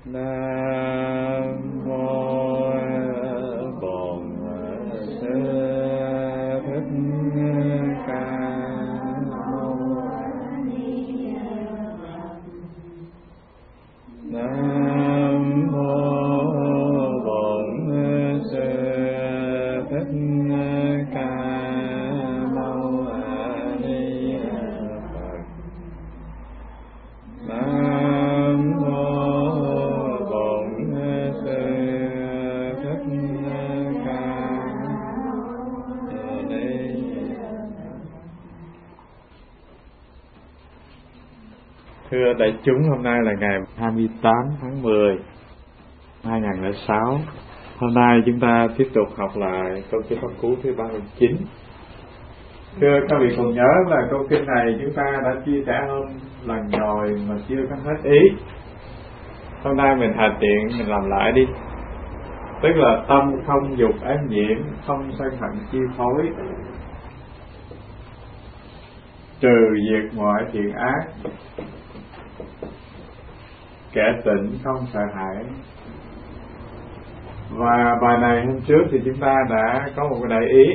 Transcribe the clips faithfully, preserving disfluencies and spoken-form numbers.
Nam mô Bổn Sư Thích Ca Mâu Ni Phật. Nam mô Bổn Sư Thích Ca Mâu Ni Phật. Nam mô Thưa đại chúng, hôm nay là ngày hai mươi tám tháng mười hai nghìn không trăm lẻ sáu. Hôm nay chúng ta tiếp tục học lại câu kinh Pháp Cú thứ ba mươi chín. Thưa các vị còn nhớ là câu kinh này chúng ta đã chia sẻ hơn lần rồi mà chưa có hết ý. Hôm nay mình hà tiện mình làm lại đi. Tức là tâm không dục ám nhiễm, không sân hận chi phối, trừ diệt mọi thiện ác, kẻ tịnh không sợ hãi. Và bài này hôm trước thì chúng ta đã có một cái đại ý.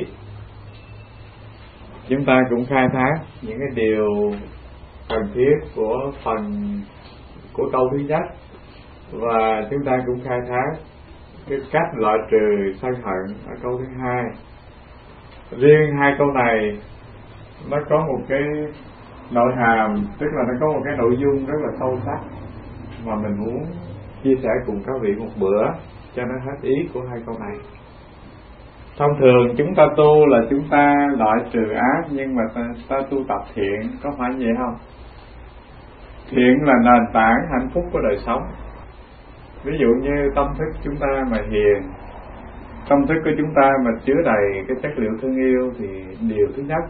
Chúng ta cũng khai thác những cái điều cần thiết của phần của câu thứ nhất, và chúng ta cũng khai thác cái cách loại trừ sân hận ở câu thứ hai. Riêng hai câu này nó có một cái nội hàm, tức là nó có một cái nội dung rất là sâu sắc mà mình muốn chia sẻ cùng các vị một bữa cho nó hết ý của hai câu này. Thông thường chúng ta tu là chúng ta loại trừ ác, nhưng mà ta, ta tu tập thiện, có phải vậy không? Thiện là nền tảng hạnh phúc của đời sống. Ví dụ như tâm thức chúng ta mà hiền, tâm thức của chúng ta mà chứa đầy cái chất liệu thương yêu, thì điều thứ nhất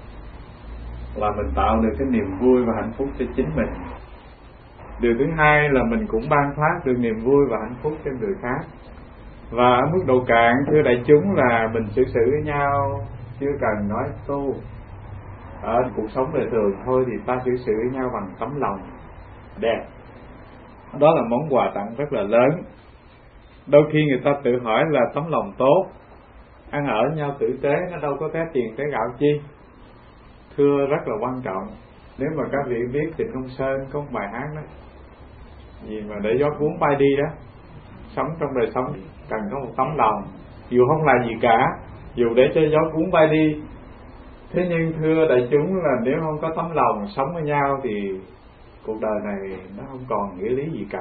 là mình tạo được cái niềm vui và hạnh phúc cho chính mình. Điều thứ hai là mình cũng ban phát được niềm vui và hạnh phúc cho người khác. Và ở mức độ cạn, thưa đại chúng, là mình xử sự với nhau chưa cần nói tu. Ở cuộc sống đời thường thôi thì ta xử sự với nhau bằng tấm lòng đẹp. Đó là món quà tặng rất là lớn. Đôi khi người ta tự hỏi là tấm lòng tốt, ăn ở nhau tử tế, nó đâu có té tiền té gạo chi. Thưa, rất là quan trọng. Nếu mà các vị biết Trịnh Công Sơn có một bài hát đó, gì mà để gió cuốn bay đi đó. Sống trong đời sống cần có một tấm lòng, dù không là gì cả, dù để cho gió cuốn bay đi. Thế nhưng thưa đại chúng, là nếu không có tấm lòng sống với nhau thì cuộc đời này nó không còn nghĩa lý gì cả.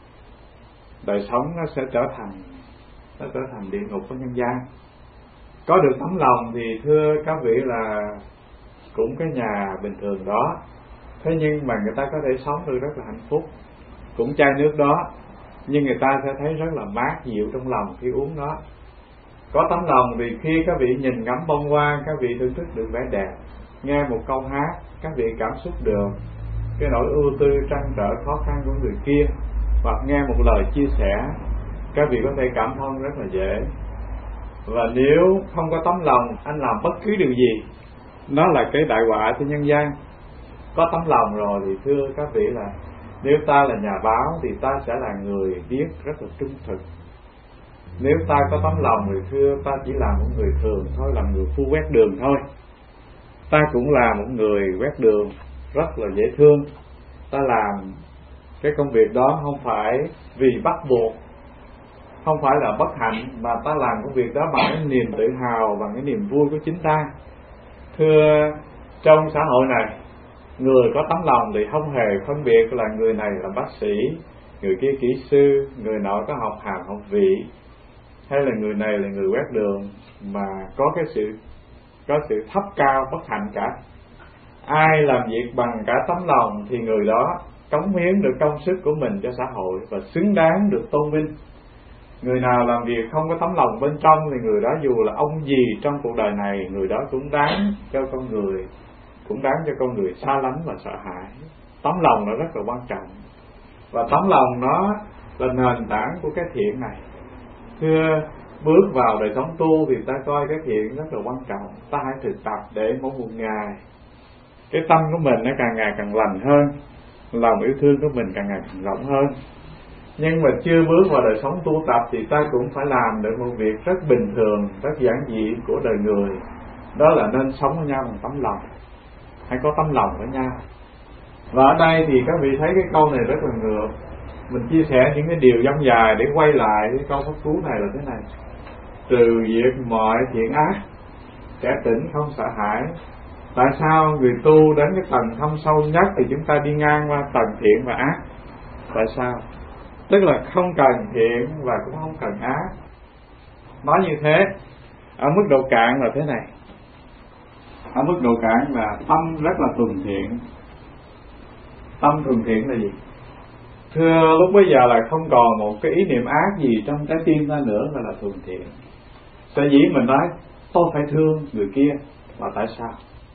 Đời sống nó sẽ trở thành nó trở thành địa ngục của nhân gian. Có được tấm lòng thì thưa các vị là cũng cái nhà bình thường đó, thế nhưng mà người ta có thể sống được rất là hạnh phúc. Cũng chai nước đó, nhưng người ta sẽ thấy rất là mát dịu trong lòng khi uống nó. Có tấm lòng thì khi các vị nhìn ngắm bông hoa, các vị thưởng thức được vẻ đẹp, nghe một câu hát, các vị cảm xúc được cái nỗi ưu tư trăn trở khó khăn của người kia, hoặc nghe một lời chia sẻ, các vị có thể cảm thông rất là dễ. Và nếu không có tấm lòng, anh làm bất cứ điều gì, nó là cái đại họa cho nhân gian. Có tấm lòng rồi thì thưa các vị là nếu ta là nhà báo thì ta sẽ là người viết rất là trung thực. Nếu ta có tấm lòng thì thưa ta chỉ là một người thường thôi, là người phu quét đường thôi. Ta cũng là một người quét đường rất là dễ thương. Ta làm cái công việc đó không phải vì bắt buộc, không phải là bất hạnh, mà ta làm công việc đó bằng cái niềm tự hào, bằng cái niềm vui của chính ta. Thưa, trong xã hội này, người có tấm lòng thì không hề phân biệt là người này là bác sĩ, người kia kỹ sư, người nọ có học hàm học vị, hay là người này là người quét đường, mà có cái sự có sự thấp cao bất hạnh cả. Ai làm việc bằng cả tấm lòng thì người đó cống hiến được công sức của mình cho xã hội và xứng đáng được tôn vinh. Người nào làm việc không có tấm lòng bên trong thì người đó dù là ông gì trong cuộc đời này, người đó cũng đáng cho con người cũng đáng cho con người xa lánh và sợ hãi. Tấm lòng nó rất là quan trọng, và tấm lòng nó là nền tảng của cái thiện này. Thưa, bước vào đời sống tu thì ta coi cái thiện rất là quan trọng. Ta hãy thực tập để mỗi một ngày cái tâm của mình nó càng ngày càng lành hơn, lòng yêu thương của mình càng ngày càng rộng hơn. nhưng mà chưa bước vào đời sống tu tập thì ta cũng phải làm được một việc rất bình thường, rất giản dị của đời người, đó là nên sống với nhau bằng tấm lòng, hãy có tấm lòng với nhau. Và ở đây thì các vị thấy cái câu này rất là ngược. Mình chia sẻ những cái điều dông dài để quay lại cái câu pháp cú này là thế này: trừ diệt mọi thiện ác, kẻ tỉnh không sợ hãi. Tại sao người tu đến cái tầng thâm sâu nhất thì chúng ta đi ngang qua tầng thiện và ác? Tại sao? Tức là không cần thiện và cũng không cần ác. Nói như thế, ở mức độ cạn là thế này. Ở mức độ cạn là tâm rất là thuần thiện. Tâm thuần thiện là gì? Thưa, lúc bây giờ là không còn một cái ý niệm ác gì trong trái tim ta nữa, là là thuần thiện. Sở dĩ mình nói tôi phải thương người kia là tại sao?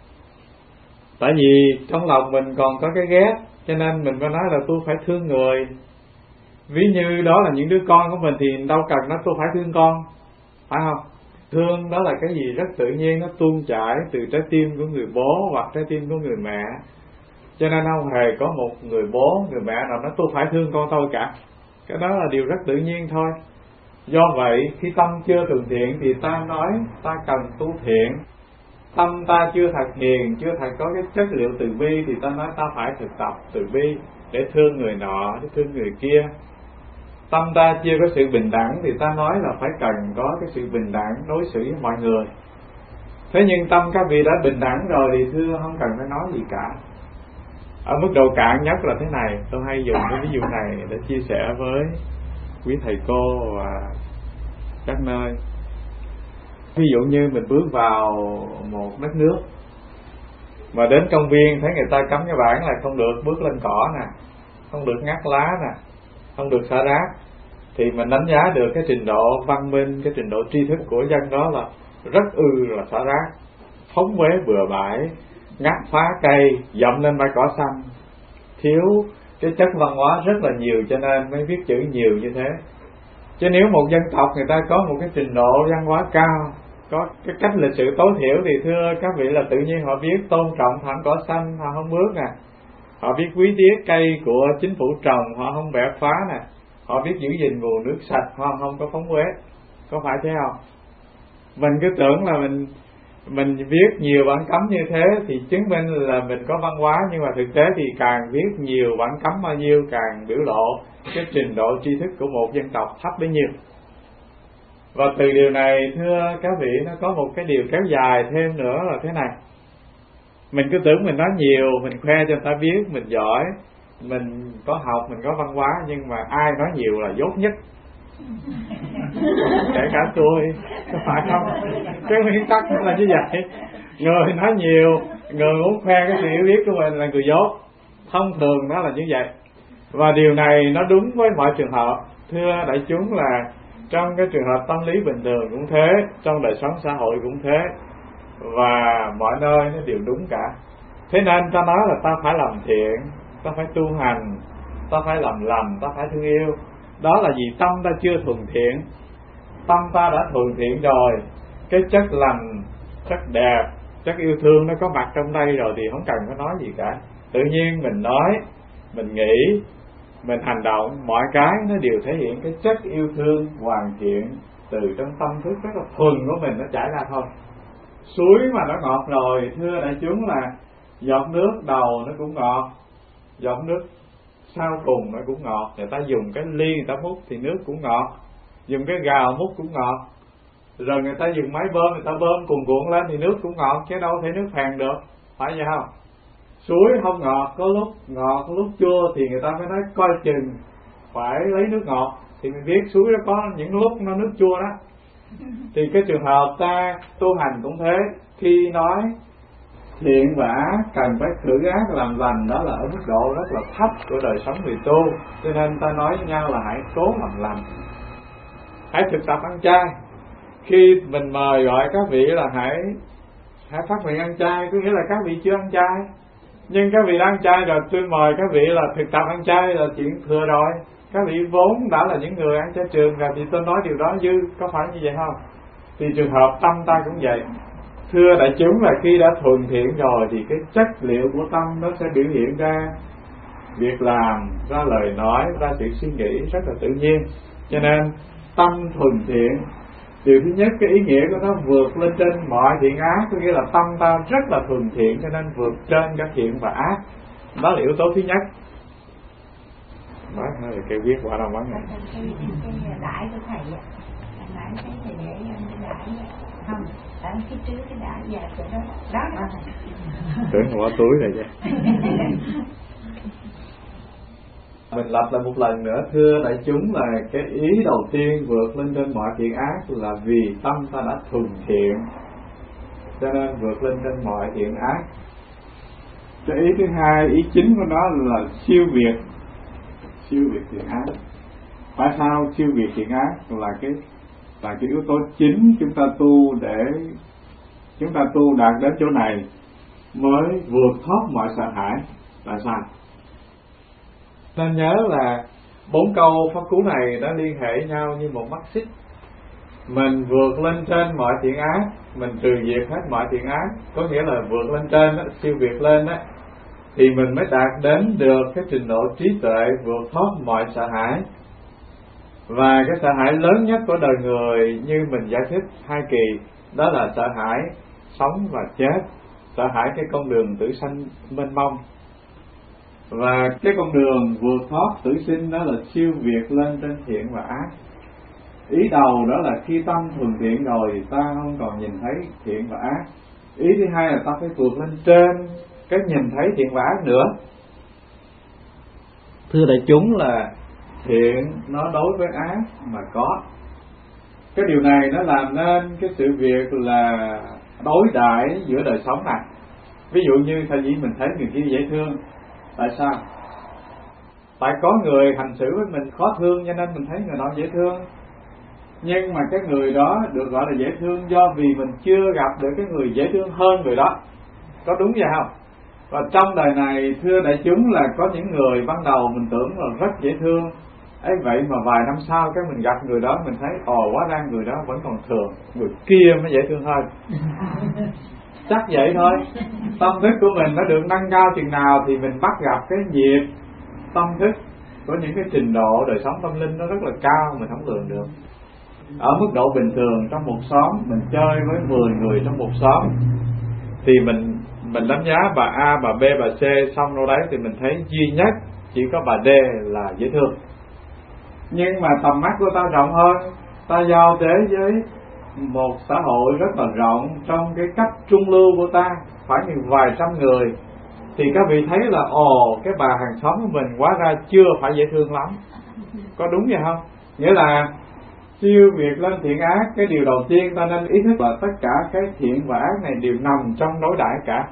Tại vì trong lòng mình còn có cái ghét, cho nên mình mới nói là tôi phải thương người. Ví như đó là những đứa con của mình thì đâu cần nói tôi phải thương con, phải không? Thương đó là cái gì rất tự nhiên, nó tuôn chảy từ trái tim của người bố hoặc trái tim của người mẹ. Cho nên không hề có một người bố, người mẹ nào nói tôi phải thương con tôi cả. Cái đó là điều rất tự nhiên thôi. Do vậy khi tâm chưa thuần thiện thì ta nói ta cần tu thiện. Tâm ta chưa thật hiền, chưa thật có cái chất liệu từ bi thì ta nói ta phải thực tập từ bi để thương người nọ, để thương người kia. Tâm ta chưa có sự bình đẳng thì ta nói là phải cần có cái sự bình đẳng đối xử với mọi người. Thế nhưng tâm các vị đã bình đẳng rồi thì thưa không cần phải nói gì cả. Ở mức độ cạn nhất là thế này, tôi hay dùng cái ví dụ này để chia sẻ với quý thầy cô và các nơi. Ví dụ như mình bước vào một đất nước mà đến công viên thấy người ta cắm cái bảng là không được bước lên cỏ nè, không được ngắt lá nè, không được xả rác, thì mình đánh giá được cái trình độ văn minh, cái trình độ tri thức của dân đó là rất ư là xả rác, phóng uế bừa bãi, ngắt phá cây, dậm lên bãi cỏ xanh, thiếu cái chất văn hóa rất là nhiều cho nên mới viết chữ nhiều như thế. Chứ nếu một dân tộc người ta có một cái trình độ văn hóa cao, có cái cách lịch sử tối thiểu thì thưa các vị là tự nhiên họ biết tôn trọng thảm cỏ xanh, họ không bước nè, họ biết quý tiếc cây của chính phủ trồng, họ không bẻ phá nè, họ biết giữ gìn nguồn nước sạch, họ không có phóng uế. Có phải thế không? Mình cứ tưởng là mình mình viết nhiều bản cấm như thế thì chứng minh là mình có văn hóa, nhưng mà thực tế thì càng viết nhiều bản cấm bao nhiêu càng biểu lộ cái trình độ tri thức của một dân tộc thấp bấy nhiêu. Và từ điều này thưa các vị, nó có một cái điều kéo dài thêm nữa là thế này. Mình cứ tưởng mình nói nhiều, mình khoe cho người ta biết mình giỏi, mình có học, mình có văn hóa, nhưng mà ai nói nhiều là dốt nhất. Kể cả tôi, có phải không? Cái nguyên tắc là như vậy. Người nói nhiều, người muốn khoe cái sự hiểu biết của mình là người dốt. Thông thường đó là như vậy. Và điều này nó đúng với mọi trường hợp. Thưa đại chúng là trong cái trường hợp tâm lý bình thường cũng thế, trong đời sống xã hội cũng thế, và mọi nơi nó đều đúng cả. Thế nên ta nói là ta phải làm thiện, ta phải tu hành, ta phải làm lành, ta phải thương yêu. Đó là vì tâm ta chưa thuần thiện. Tâm ta đã thuần thiện rồi, cái chất lành, chất đẹp, chất yêu thương nó có mặt trong đây rồi thì không cần phải nói gì cả. Tự nhiên mình nói, mình nghĩ, mình hành động, mọi cái nó đều thể hiện cái chất yêu thương hoàn thiện từ trong tâm thức rất là thuần của mình nó chảy ra thôi. Suối mà nó ngọt rồi, thưa đại chúng là giọt nước đầu nó cũng ngọt, giọt nước sau cùng nó cũng ngọt. Người ta dùng cái ly người ta múc thì nước cũng ngọt, dùng cái gào múc cũng ngọt, rồi người ta dùng máy bơm người ta bơm cuồn cuộn lên thì nước cũng ngọt, chứ đâu thể nước phèn được, phải vậy không? Suối không ngọt, có lúc ngọt, có lúc chua thì người ta phải nói coi chừng phải lấy nước ngọt, thì mình biết suối nó có những lúc nó nước chua đó. Thì cái trường hợp ta tu hành cũng thế, khi nói thiện và ác cần phải khử ác làm lành, đó là ở mức độ rất là thấp của đời sống người tu. Cho nên ta nói với nhau là hãy cố làm lành, hãy thực tập ăn chay. Khi mình mời gọi các vị là hãy hãy phát nguyện ăn chay, có nghĩa là các vị chưa ăn chay, nhưng các vị đã ăn chay rồi, tôi mời các vị là thực tập ăn chay là chuyện thừa rồi. Các vị vốn đã là những người ăn chay trường rồi thì tôi nói điều đó dư, có phải như vậy không? Thì trường hợp tâm ta cũng vậy. Thưa đại chúng là khi đã thuần thiện rồi thì cái chất liệu của tâm nó sẽ biểu hiện ra việc làm, ra lời nói, ra sự suy nghĩ rất là tự nhiên. Cho nên tâm thuần thiện, điều thứ nhất cái ý nghĩa của nó vượt lên trên mọi thiện ác, có nghĩa là tâm ta rất là thuần thiện cho nên vượt trên các thiện và ác. Đó là yếu tố thứ nhất. Bác nói là cái viết quả đâu bác này. Cái đãi của thầy ạ, nãy thấy thầy để đãi không, ở phía trước cái đãi giờ chỗ đó, đó là tưởng bỏ túi này chứ. Mình lặp lại một lần nữa, thưa đại chúng, là cái ý đầu tiên vượt lên trên mọi thiện ác là vì tâm ta đã thuần thiện, cho nên vượt lên trên mọi thiện ác. Cái ý thứ hai, ý chính của nó là siêu việt, siêu việt thiện ác. Tại sao siêu việt thiện ác là cái là cái yếu tố chính chúng ta tu để chúng ta tu đạt đến chỗ này mới vượt thoát mọi sợ hãi. Là sao? Nên nhớ là bốn câu pháp cú này đã liên hệ nhau như một mắt xích. Mình vượt lên trên mọi thiện ác, mình trừ diệt hết mọi thiện ác, có nghĩa là vượt lên trên đó, siêu việt lên đó, thì mình mới đạt đến được cái trình độ trí tuệ vượt thoát mọi sợ hãi. Và cái sợ hãi lớn nhất của đời người như mình giải thích hai kỳ, đó là sợ hãi sống và chết, sợ hãi cái con đường tử sanh mênh mông. Và cái con đường vượt thoát tử sinh đó là siêu việt lên trên thiện và ác. Ý đầu đó là khi tâm thuần thiện rồi thì ta không còn nhìn thấy thiện và ác. Ý thứ hai là ta phải vượt lên trên cái nhìn thấy thiện và ác nữa. Thưa đại chúng, là thiện nó đối với ác mà có. Cái điều này nó làm nên cái sự việc là đối đãi giữa đời sống này. Ví dụ như thay vì mình thấy người kia dễ thương, tại sao? Tại có người hành xử với mình khó thương cho nên mình thấy người đó dễ thương. Nhưng mà cái người đó được gọi là dễ thương do vì mình chưa gặp được cái người dễ thương hơn người đó. Có đúng vậy không? Và trong đời này, thưa đại chúng, là có những người ban đầu mình tưởng là rất dễ thương, ấy vậy mà vài năm sau cái mình gặp người đó mình thấy ồ, hóa ra người đó vẫn còn thường, người kia mới dễ thương hơn. Chắc vậy thôi. Tâm thức của mình nó được nâng cao chừng nào thì mình bắt gặp cái nhịp tâm thức của những cái trình độ đời sống tâm linh nó rất là cao, mình không lường được. Ở mức độ bình thường trong một xóm, mình chơi với mười người trong một xóm thì mình mình đánh giá bà A, bà B, bà C, xong đâu đấy thì mình thấy duy nhất chỉ có bà D là dễ thương. Nhưng mà tầm mắt của ta rộng hơn, ta giao tế với một xã hội rất là rộng, trong cái cấp trung lưu của ta khoảng như vài trăm người, thì các vị thấy là ồ, cái bà hàng xóm của mình hóa ra chưa phải dễ thương lắm. Có đúng vậy không? Nghĩa là siêu việt lên thiện ác, cái điều đầu tiên ta nên ý thức là tất cả cái thiện và ác này đều nằm trong đối đãi cả.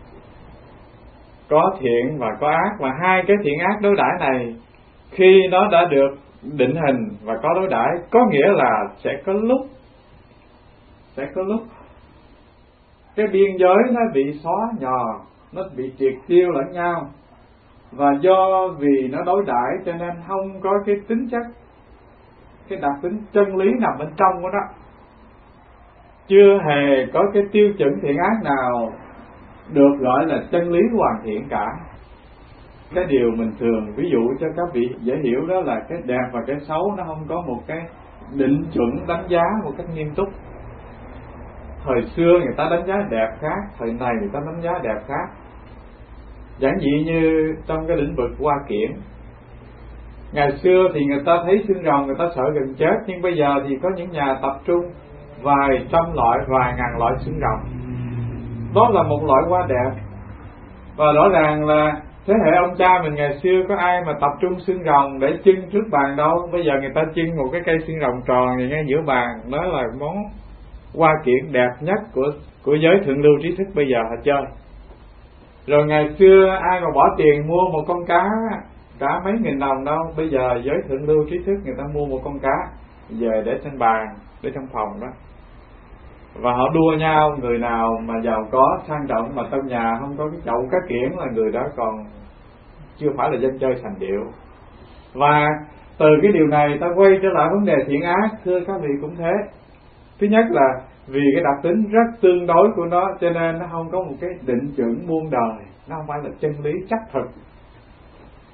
Có thiện và có ác, và hai cái thiện ác đối đãi này khi nó đã được định hình và có đối đãi, có nghĩa là sẽ có lúc sẽ có lúc cái biên giới nó bị xóa nhòa, nó bị triệt tiêu lẫn nhau. Và do vì nó đối đãi cho nên không có cái tính chất, cái đặc tính chân lý nằm bên trong của nó. Chưa hề có cái tiêu chuẩn thiện ác nào được gọi là chân lý hoàn thiện cả. Cái điều mình thường ví dụ cho các vị dễ hiểu đó là cái đẹp và cái xấu nó không có một cái định chuẩn đánh giá một cách nghiêm túc. Thời xưa người ta đánh giá đẹp khác, thời này người ta đánh giá đẹp khác. Giản dị như trong cái lĩnh vực hoa kiển, ngày xưa thì người ta thấy xương rồng người ta sợ gần chết, nhưng bây giờ thì có những nhà tập trung vài trăm loại, vài ngàn loại xương rồng. Đó là một loại hoa đẹp. Và rõ ràng là thế hệ ông cha mình ngày xưa có ai mà tập trung xương rồng để trưng trước bàn đâu. Bây giờ người ta trưng một cái cây xương rồng tròn này ngay giữa bàn, đó là món hoa kiển đẹp nhất của của giới thượng lưu trí thức bây giờ họ chơi. Rồi ngày xưa ai mà bỏ tiền mua một con cá cả mấy nghìn đồng đâu, bây giờ giới thượng lưu trí thức người ta mua một con cá về để trên bàn, để trong phòng đó, và họ đua nhau, người nào mà giàu có sang trọng mà trong nhà không có cái chậu cá kiển là người đó còn chưa phải là dân chơi sành điệu. Và từ cái điều này ta quay trở lại vấn đề thiện ác, thưa các vị cũng thế. Thứ nhất là vì cái đặc tính rất tương đối của nó cho nên nó không có một cái định chuẩn muôn đời, nó không phải là chân lý chắc thực.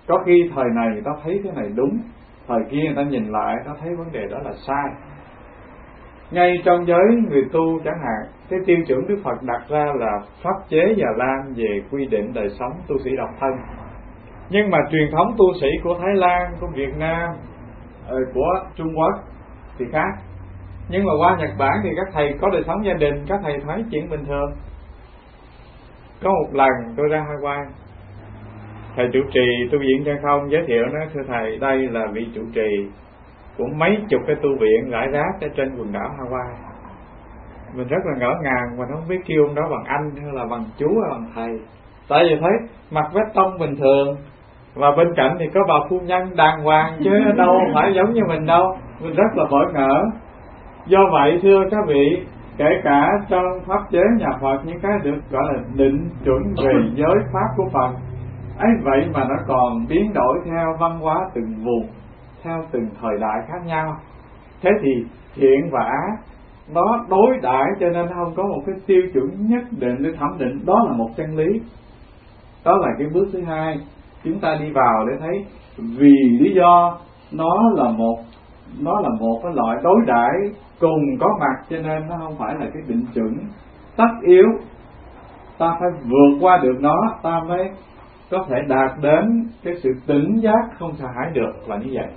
Có khi thời này người ta thấy cái này đúng, thời kia người ta nhìn lại người ta thấy vấn đề đó là sai. Ngay trong giới người tu chẳng hạn, cái tiêu chuẩn Đức Phật đặt ra là pháp chế và Lan về quy định đời sống tu sĩ độc thân. Nhưng mà truyền thống tu sĩ của Thái Lan, của Việt Nam, của Trung Quốc thì khác. Nhưng mà qua Nhật Bản thì các thầy có đời sống gia đình, các thầy thấy chuyện bình thường. Có một lần tôi ra Hawaii, thầy trụ trì tu viện Chân Không giới thiệu nói: thưa thầy, đây là vị trụ trì của mấy chục cái tu viện rải rác ở trên quần đảo Hawaii. Mình rất là ngỡ ngàng, mình không biết kêu ông đó bằng anh hay là bằng chú hay bằng thầy. Tại vì thấy mặc vest tông bình thường, và bên cạnh thì có bà phu nhân đàng hoàng, chứ đâu phải giống như mình đâu. Mình rất là bỡ ngỡ. Do vậy thưa các vị, kể cả trong pháp chế nhà Phật, những cái được gọi là định chuẩn về giới pháp của Phật ấy vậy mà nó còn biến đổi theo văn hóa từng vùng, theo từng thời đại khác nhau. Thế thì thiện và ác nó đối đãi, cho nên không có một cái tiêu chuẩn nhất định để thẩm định. Đó là một chân lý. Đó là cái bước thứ hai, chúng ta đi vào để thấy vì lý do nó là một nó là một cái loại đối đãi cùng có mặt, cho nên nó không phải là cái định chuẩn tất yếu. Ta phải vượt qua được nó, ta mới có thể đạt đến cái sự tỉnh giác không sợ hãi được, là như vậy.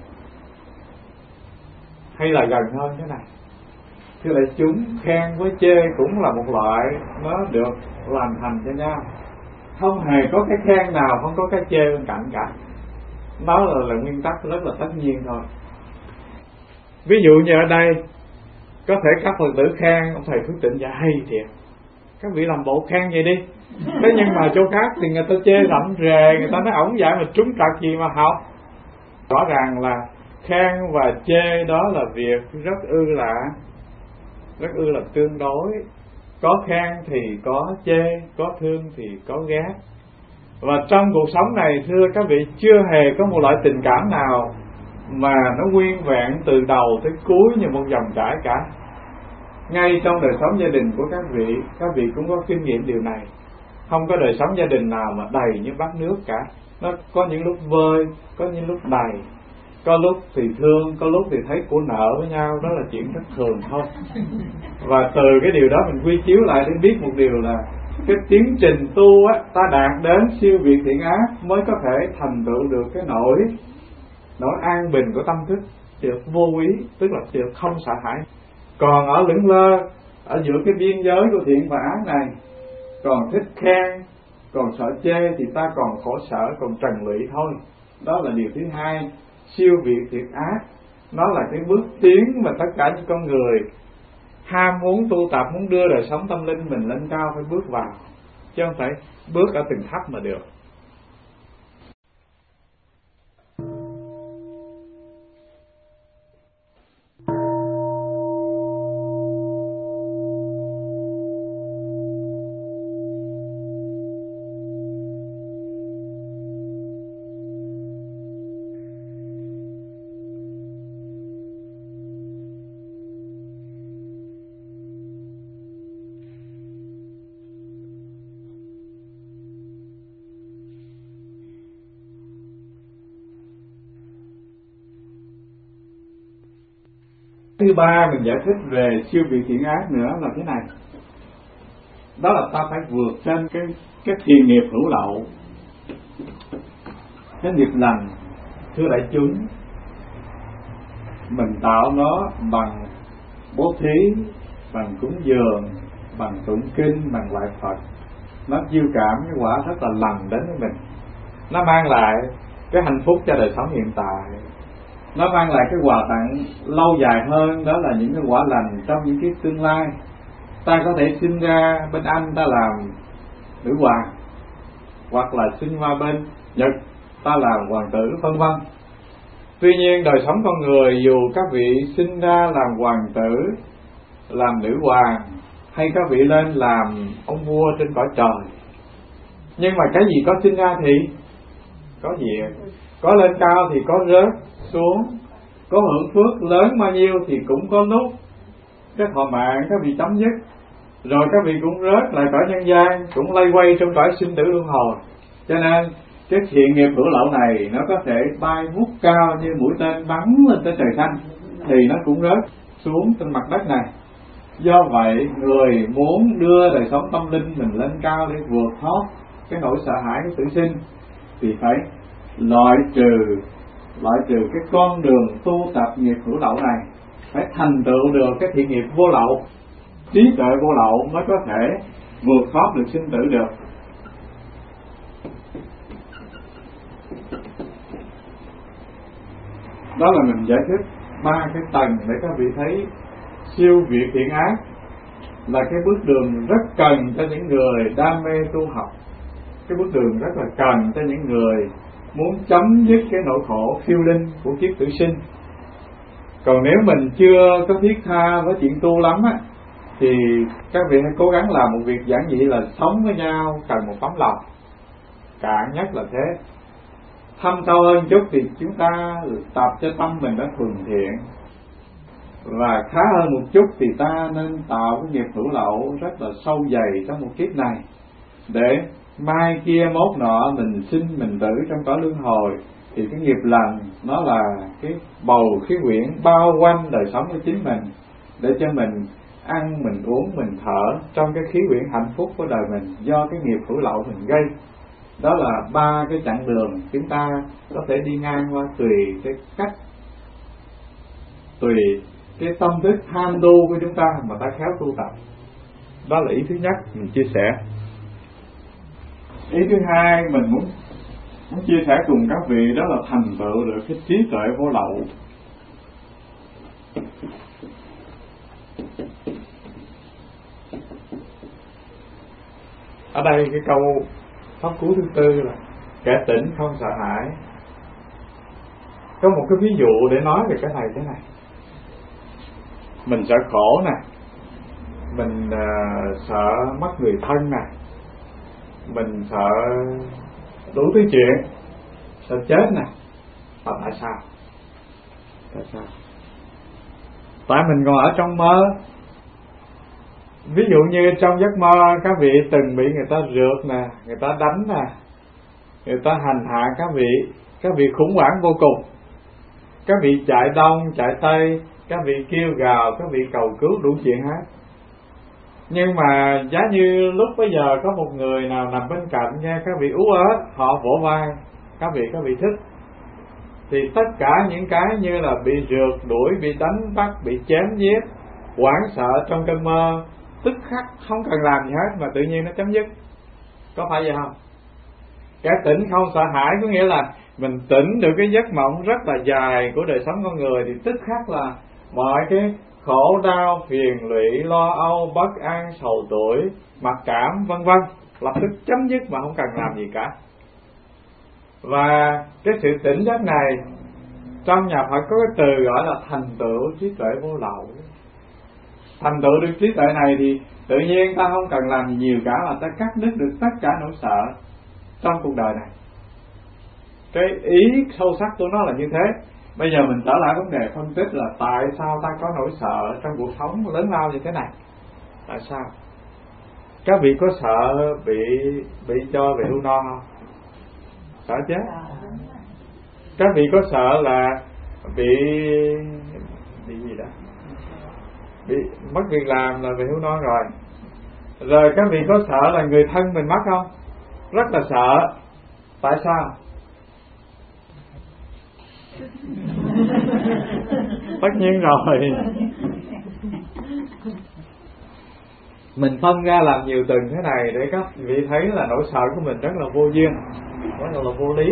Hay là gần hơn thế này, thưa đại chúng, khen với chê cũng là một loại, nó được làm thành cho nhau. Không hề có cái khen nào không có cái chê bên cạnh cả. Đó là, là nguyên tắc rất là tất nhiên thôi. Ví dụ như ở đây có thể các Phật tử khen ông thầy Phước Tịnh dạ hay thiệt, các vị làm bộ khen vậy đi. Thế nhưng mà chỗ khác thì người ta chê rậm rề, người ta nói ổng dạy mà trúng trật gì mà học. Rõ ràng là khen và chê đó là việc rất ư là rất ư là tương đối. Có khen thì có chê, có thương thì có ghét. Và trong cuộc sống này thưa các vị, chưa hề có một loại tình cảm nào mà nó nguyên vẹn từ đầu tới cuối như một dòng chảy cả. Ngay trong đời sống gia đình của các vị, các vị cũng có kinh nghiệm điều này. Không có đời sống gia đình nào mà đầy như bát nước cả. Nó có những lúc vơi, có những lúc đầy, có lúc thì thương, có lúc thì thấy của nợ với nhau. Đó là chuyện rất thường thôi. Và từ cái điều đó mình quy chiếu lại để biết một điều là cái tiến trình tu á, ta đạt đến siêu việt thiện ác mới có thể thành tựu được cái nỗi nỗi an bình của tâm thức, được vô ý, tức là được không sợ hãi. Còn ở lững lơ ở giữa cái biên giới của thiện và ác này, còn thích khen, còn sợ chê thì ta còn khổ sở, còn trần lụy thôi. Đó là điều thứ hai. Siêu việt thiện ác nó là cái bước tiến mà tất cả những con người ham muốn tu tập, muốn đưa đời sống tâm linh mình lên cao phải bước vào, chứ không phải bước ở từng thấp mà được. Thứ ba mình giải thích về siêu việt thiện ác nữa là thế này. Đó là ta phải vượt trên cái cái thiện nghiệp hữu lậu. Cái nghiệp lành, thưa đại chúng, mình tạo nó bằng bố thí, bằng cúng dường, bằng tụng kinh, bằng lại Phật. Nó chiêu cảm cái quả rất là lành đến với mình. Nó mang lại cái hạnh phúc cho đời sống hiện tại. Nó mang lại cái quà tặng lâu dài hơn, đó là những cái quả lành trong những kiếp tương lai. Ta có thể sinh ra bên Anh ta làm nữ hoàng, hoặc là sinh qua bên Nhật ta làm hoàng tử, vân vân. Tuy nhiên đời sống con người, dù các vị sinh ra làm hoàng tử, làm nữ hoàng, hay các vị lên làm ông vua trên cõi trời, nhưng mà cái gì có sinh ra thì có diệt, có lên cao thì có rớt xuống, có hưởng phước lớn bao nhiêu thì cũng có lúc cái thọ mạng các vị chấm dứt, rồi các vị cũng rớt lại cõi nhân gian, cũng lay quay trong cõi sinh tử luân hồi. Cho nên cái thiện nghiệp hữu lậu này nó có thể bay vút cao như mũi tên bắn lên tới trời xanh, thì nó cũng rớt xuống trên mặt đất này. Do vậy người muốn đưa đời sống tâm linh mình lên cao để vượt thoát cái nỗi sợ hãi của tử sinh thì phải loại trừ loại trừ cái con đường tu tập nghiệp hữu lậu này, phải thành tựu được cái thiện nghiệp vô lậu. Trí tuệ vô lậu mới có thể vượt thoát được sinh tử được. Đó là mình giải thích ba cái tầng để các vị thấy siêu việt thiện ác là cái bước đường rất cần cho những người đam mê tu học, cái bước đường rất là cần cho những người muốn chấm dứt cái nỗi khổ phiêu linh của kiếp tử sinh. Còn nếu mình chưa có thiết tha với chuyện tu lắm á, thì các vị hãy cố gắng làm một việc giản dị là sống với nhau cần một tấm lòng, cạn nhất là thế. Thâm sâu hơn chút thì chúng ta tập cho tâm mình đã thuần thiện, và khá hơn một chút thì ta nên tạo cái nghiệp hữu lậu rất là sâu dày trong một kiếp này, để mai kia mốt nọ mình sinh mình tử trong cõi luân hồi thì cái nghiệp lành nó là cái bầu khí quyển bao quanh đời sống của chính mình, để cho mình ăn, mình uống, mình thở trong cái khí quyển hạnh phúc của đời mình do cái nghiệp hữu lậu mình gây. Đó là ba cái chặng đường chúng ta có thể đi ngang qua tùy cái cách, tùy cái tâm thức tham tu của chúng ta mà ta khéo tu tập. Đó là ý thứ nhất mình chia sẻ. Ý thứ hai mình muốn muốn chia sẻ cùng các vị đó là thành tựu được cái trí tuệ vô lậu. Ở đây cái câu pháp cú thứ tư là kẻ tỉnh không sợ hãi. Có một cái ví dụ để nói về cái này thế này. Mình sợ khổ nè, mình uh, sợ mất người thân nè, mình sợ đủ thứ chuyện, sợ chết nè. Và tại sao? Tại sao? Tại mình còn ở trong mơ. Ví dụ như trong giấc mơ các vị từng bị người ta rượt nè, người ta đánh nè, người ta hành hạ các vị, các vị khủng hoảng vô cùng. Các vị chạy đông, chạy tây, các vị kêu gào, các vị cầu cứu đủ chuyện hết. Nhưng mà giá như lúc bây giờ có một người nào nằm bên cạnh nghe các vị ú ớ, họ vỗ vai các vị, các vị thích, thì tất cả những cái như là bị rượt đuổi, bị đánh bắt, bị chém giết, hoảng sợ trong cơn mơ, tức khắc không cần làm gì hết mà tự nhiên nó chấm dứt. Có phải vậy không? Kẻ tỉnh không sợ hãi có nghĩa là mình tỉnh được cái giấc mộng rất là dài của đời sống con người, thì tức khắc là mọi cái khổ đau, phiền lụy, lo âu, bất an, sầu tuổi, mặc cảm vân vân lập tức chấm dứt mà không cần làm gì cả. Và cái sự tỉnh giấc này trong nhà Phật có cái từ gọi là thành tựu trí tuệ vô lậu. Thành tựu được trí tuệ này thì tự nhiên ta không cần làm gì nhiều cả, mà ta cắt đứt được tất cả nỗi sợ trong cuộc đời này. Cái ý sâu sắc của nó là như thế. Bây giờ mình trở lại vấn đề phân tích là tại sao ta có nỗi sợ trong cuộc sống lớn lao như thế này. Tại sao? Các vị có sợ bị bị cho về hưu non không? Sợ chứ. Các vị có sợ là bị bị gì đó, bị mất việc làm là về hưu non rồi. Rồi các vị có sợ là người thân mình mất không? Rất là sợ. Tại sao? Tất nhiên rồi. Mình phân ra làm nhiều từng thế này để các vị thấy là nỗi sợ của mình rất là vô duyên, rất là vô lý.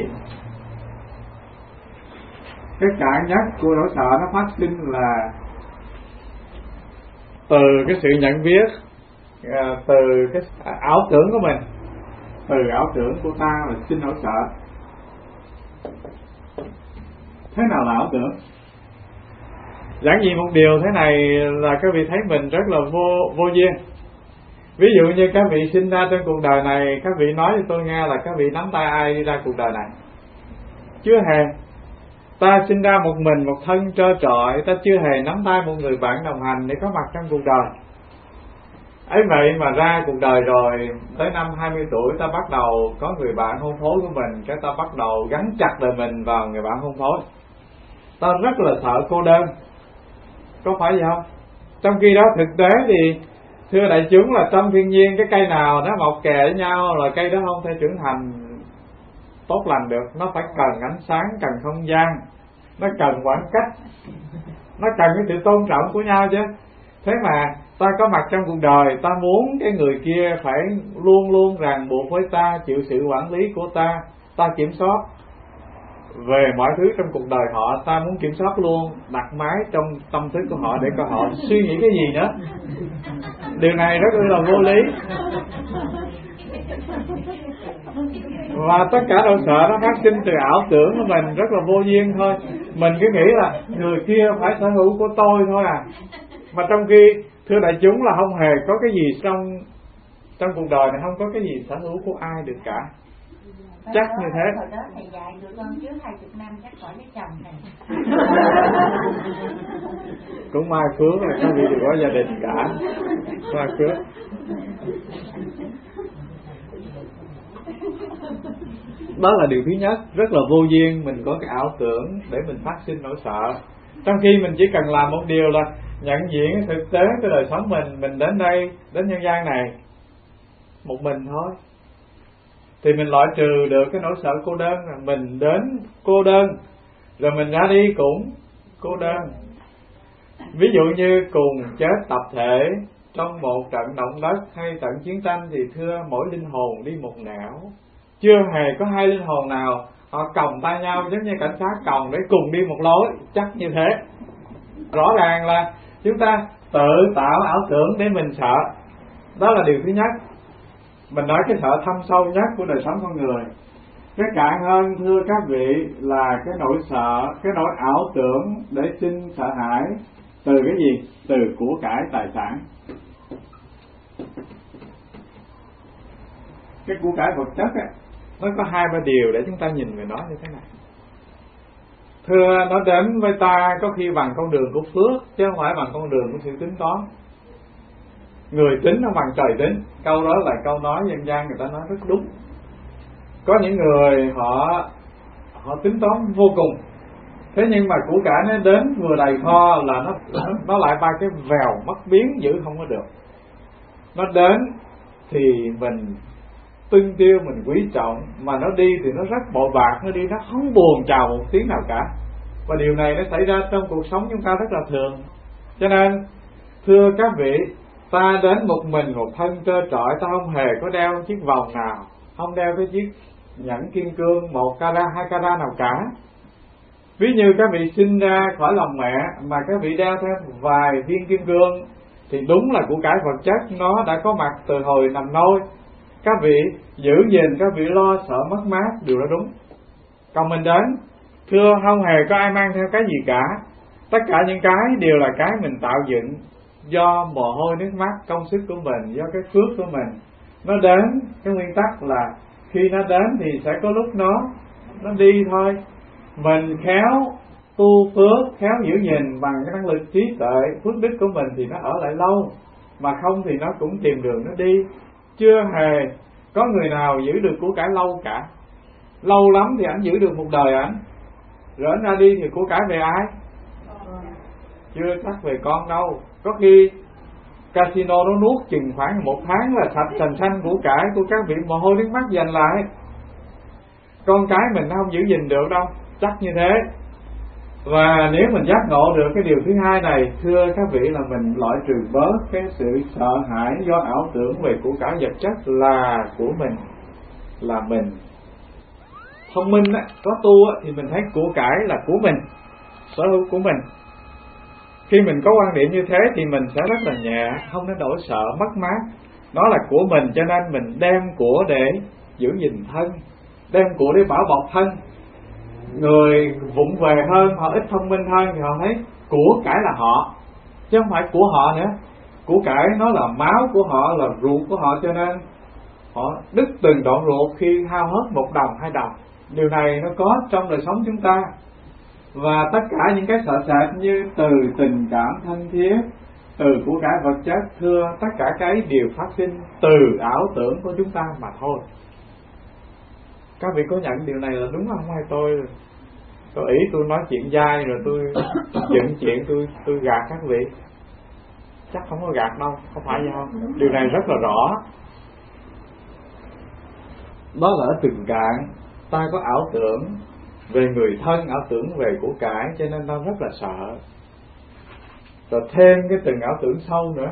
Cái cạn nhất của nỗi sợ nó phát sinh là từ cái sự nhận biết, từ cái ảo tưởng của mình. Từ ảo tưởng của ta là sinh nỗi sợ. Thế nào là ảo tưởng? Giản dị một điều thế này là các vị thấy mình rất là vô vô duyên. Ví dụ như các vị sinh ra trên cuộc đời này, các vị nói cho tôi nghe là các vị nắm tay ai đi ra cuộc đời này? Chưa hề. Ta sinh ra một mình, một thân trơ trọi, ta chưa hề nắm tay một người bạn đồng hành để có mặt trong cuộc đời. ấy vậy mà ra cuộc đời rồi, tới năm hai mươi tuổi ta bắt đầu có người bạn hôn phối của mình, cái ta bắt đầu gắn chặt đời mình vào người bạn hôn phối. Ta rất là sợ cô đơn, có phải vậy không? Trong khi đó thực tế thì thưa đại chúng là trong thiên nhiên cái cây nào nó mọc kè với nhau là cây đó không thể trưởng thành tốt lành được. Nó phải cần ánh sáng, cần không gian, nó cần khoảng cách, nó cần cái sự tôn trọng của nhau chứ. Thế mà ta có mặt trong cuộc đời, ta muốn cái người kia phải luôn luôn ràng buộc với ta, chịu sự quản lý của ta, ta kiểm soát về mọi thứ trong cuộc đời họ, ta muốn kiểm soát luôn, đặt máy trong tâm thức của họ để cho họ suy nghĩ cái gì nữa. Điều này rất là vô lý. Và tất cả nỗi sợ nó phát sinh từ ảo tưởng của mình, rất là vô duyên thôi. Mình cứ nghĩ là người kia phải sở hữu của tôi thôi à. Mà trong khi thưa đại chúng là không hề có cái gì trong trong cuộc đời này, không có cái gì sở hữu của ai được cả. Chắc như thế. Hồi đó thầy dạy tụi con trước hai mươi năm chắc khỏi lấy chồng này. Cũng mai phước là có gì được có gia đình cả. Mai phước. Đó là điều thứ nhất, rất là vô duyên mình có cái ảo tưởng để mình phát sinh nỗi sợ. Trong khi mình chỉ cần làm một điều là nhận diện thực tế cái đời sống mình, mình đến đây, đến nhân gian này một mình thôi, thì mình loại trừ được cái nỗi sợ cô đơn. Mình đến cô đơn, rồi mình ra đi cũng cô đơn. Ví dụ như cùng chết tập thể trong một trận động đất hay trận chiến tranh thì thưa mỗi linh hồn đi một nẻo, chưa hề có hai linh hồn nào họ còng tay nhau giống như cảnh sát còng để cùng đi một lối, chắc như thế. Rõ ràng là chúng ta tự tạo ảo tưởng để mình sợ. Đó là điều thứ nhất. Mình nói cái sợ thâm sâu nhất của đời sống con người. Cái cạn hơn thưa các vị là cái nỗi sợ, cái nỗi ảo tưởng để sinh sợ hãi từ cái gì? Từ của cải tài sản. Cái của cải vật chất á, nó có hai ba điều để chúng ta nhìn về nó như thế này. Thưa, nó đến với ta có khi bằng con đường của phước, chứ không phải bằng con đường của sự tính toán. Người tính nó bằng trời tính. Câu đó là câu nói dân gian người ta nói rất đúng. Có những người họ họ tính toán vô cùng, thế nhưng mà của cải nó đến vừa đầy kho là nó nó lại ba cái vèo mất biến giữ không có được. Nó đến thì mình tưng tiêu, mình quý trọng, mà nó đi thì nó rất bội bạc, nó đi nó không buồn chào một tiếng nào cả. Và điều này nó xảy ra trong cuộc sống chúng ta rất là thường. Cho nên thưa các vị, ta đến một mình một thân trơ trọi, ta không hề có đeo chiếc vòng nào, không đeo cái chiếc nhẫn kim cương một carat hai carat nào cả. Ví như các vị sinh ra khỏi lòng mẹ mà các vị đeo thêm vài viên kim cương thì đúng là của cải vật chất nó đã có mặt từ hồi nằm nôi. Các vị giữ gìn, các vị lo sợ mất mát, điều đó đúng. Còn mình đến, thưa không hề có ai mang theo cái gì cả. Tất cả những cái đều là cái mình tạo dựng do mồ hôi nước mắt, công sức của mình, do cái phước của mình. Nó đến, cái nguyên tắc là khi nó đến thì sẽ có lúc nó nó đi thôi. Mình khéo tu phước, khéo giữ gìn bằng cái năng lực trí tuệ, phước đức của mình thì nó ở lại lâu, mà không thì nó cũng tìm đường nó đi. Chưa hề có người nào giữ được của cải lâu cả. Lâu lắm thì ảnh giữ được một đời ảnh, rồi ảnh ra đi thì của cải về ai? Chưa chắc về con đâu. Có khi casino nó nuốt chừng khoảng một tháng là sạch sành xanh của cải của các vị mồ hôi nước mắt dành lại. Con cái mình nó không giữ gìn được đâu, chắc như thế. Và nếu mình giác ngộ được cái điều thứ hai này, thưa các vị, là mình loại trừ bớt cái sự sợ hãi do ảo tưởng về của cải vật chất là của mình, là mình. Thông minh á, có tu á, thì mình thấy của cải là của mình, sở hữu của mình. Khi mình có quan điểm như thế thì mình sẽ rất là nhẹ, không đến nỗi sợ mất mát. Nó là của mình cho nên mình đem của để giữ gìn thân, đem của để bảo bọc thân. Người vụng về hơn, họ ít thông minh hơn thì họ thấy của cải là họ, chứ không phải của họ nữa. Của cải nó là máu của họ, là ruột của họ, cho nên họ đứt từng đoạn ruột khi hao hết một đồng hai đồng. Điều này nó có trong đời sống chúng ta. Và tất cả những cái sợ sệt như từ tình cảm thân thiết, từ của cải vật chất. Thưa, tất cả cái đều phát sinh từ ảo tưởng của chúng ta mà thôi. Các vị có nhận điều này là đúng không? Hay tôi tôi ý tôi nói chuyện dai rồi tôi dựng chuyện tôi tôi gạt các vị? Chắc không có gạt đâu, không phải vậy không? Điều này rất là rõ. Đó là ở từng cạn ta có ảo tưởng về người thân, ảo tưởng về của cải, cho nên ta rất là sợ. Rồi thêm cái từng ảo tưởng sâu nữa.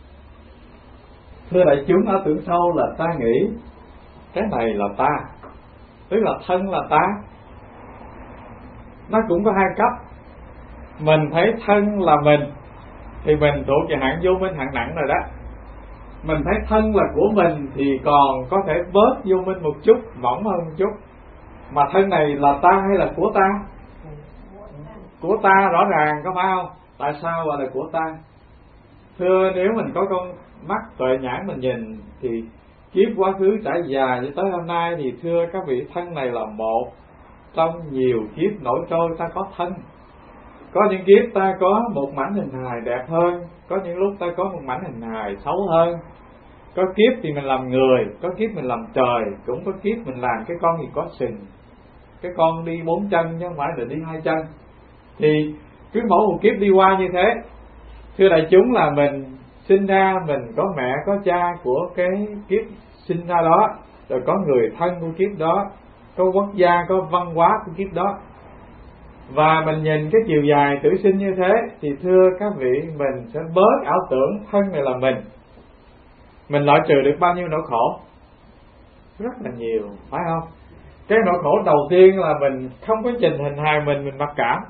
Thưa đại chúng, ảo tưởng sâu là ta nghĩ cái này là ta, tức là thân là ta. Nó cũng có hai cấp. Mình thấy thân là mình thì mình thuộc về hạng vô minh, hạng nặng rồi đó. Mình thấy thân là của mình thì còn có thể bớt vô minh một chút, mỏng hơn một chút. Mà thân này là ta hay là của ta? Của ta rõ ràng, có phải không? Tại sao gọi là của ta? Thưa, nếu mình có con mắt tuệ nhãn mình nhìn thì kiếp quá khứ trải dài cho tới hôm nay thì thưa các vị, thân này là một trong nhiều kiếp nổi trôi ta có thân. Có những kiếp ta có một mảnh hình hài đẹp hơn, có những lúc ta có một mảnh hình hài xấu hơn. Có kiếp thì mình làm người, có kiếp mình làm trời, cũng có kiếp mình làm cái con gì có sừng, cái con đi bốn chân chứ không phải là đi hai chân. Thì cứ mỗi một kiếp đi qua như thế. Thưa đại chúng, là mình sinh ra, mình có mẹ có cha của cái kiếp sinh ra đó, rồi có người thân của kiếp đó, có quốc gia, có văn hóa của kiếp đó. Và mình nhìn cái chiều dài tử sinh như thế thì thưa các vị, mình sẽ bớt ảo tưởng thân này là mình. Mình loại trừ được bao nhiêu nỗi khổ? Rất là nhiều, phải không? Cái nỗi khổ đầu tiên là mình không có nhìn hình hài mình, mình mặc cảm.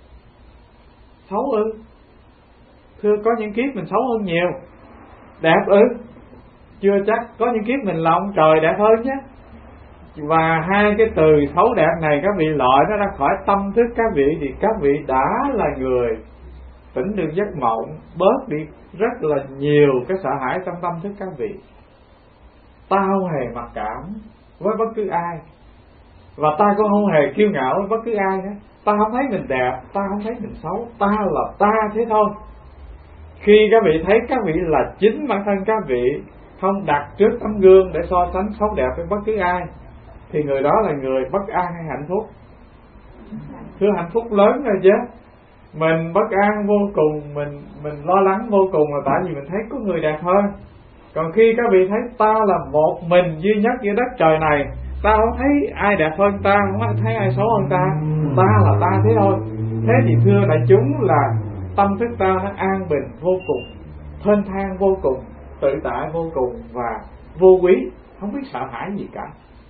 Xấu ư? Thưa, có những kiếp mình xấu hơn nhiều. Đẹp ư? Chưa chắc. Có những kiếp mình là ông trời đẹp hơn nhé. Và hai cái từ xấu đẹp này các vị loại nó ra khỏi tâm thức các vị thì các vị đã là người tỉnh được giấc mộng, bớt đi rất là nhiều cái sợ hãi trong tâm thức các vị. Ta không hề mặc cảm với bất cứ ai, và ta cũng không hề kiêu ngạo với bất cứ ai hết. Ta không thấy mình đẹp, ta không thấy mình xấu, ta là ta thế thôi. Khi các vị thấy các vị là chính bản thân các vị, không đặt trước tấm gương để so sánh xấu đẹp với bất cứ ai, thì người đó là người bất an hay hạnh phúc? Thưa, hạnh phúc lớn rồi chứ. Mình bất an vô cùng, mình mình lo lắng vô cùng là tại vì mình thấy có người đẹp hơn. Còn khi các vị thấy ta là một mình duy nhất dưới đất trời này, ta không thấy ai đẹp hơn ta, không thấy ai xấu hơn ta, ta là ta thế thôi. Thế thì thưa đại chúng, là tâm thức ta nó an bình vô cùng, thênh thang vô cùng, tự tại vô cùng và vô quý, không biết sợ hãi gì cả.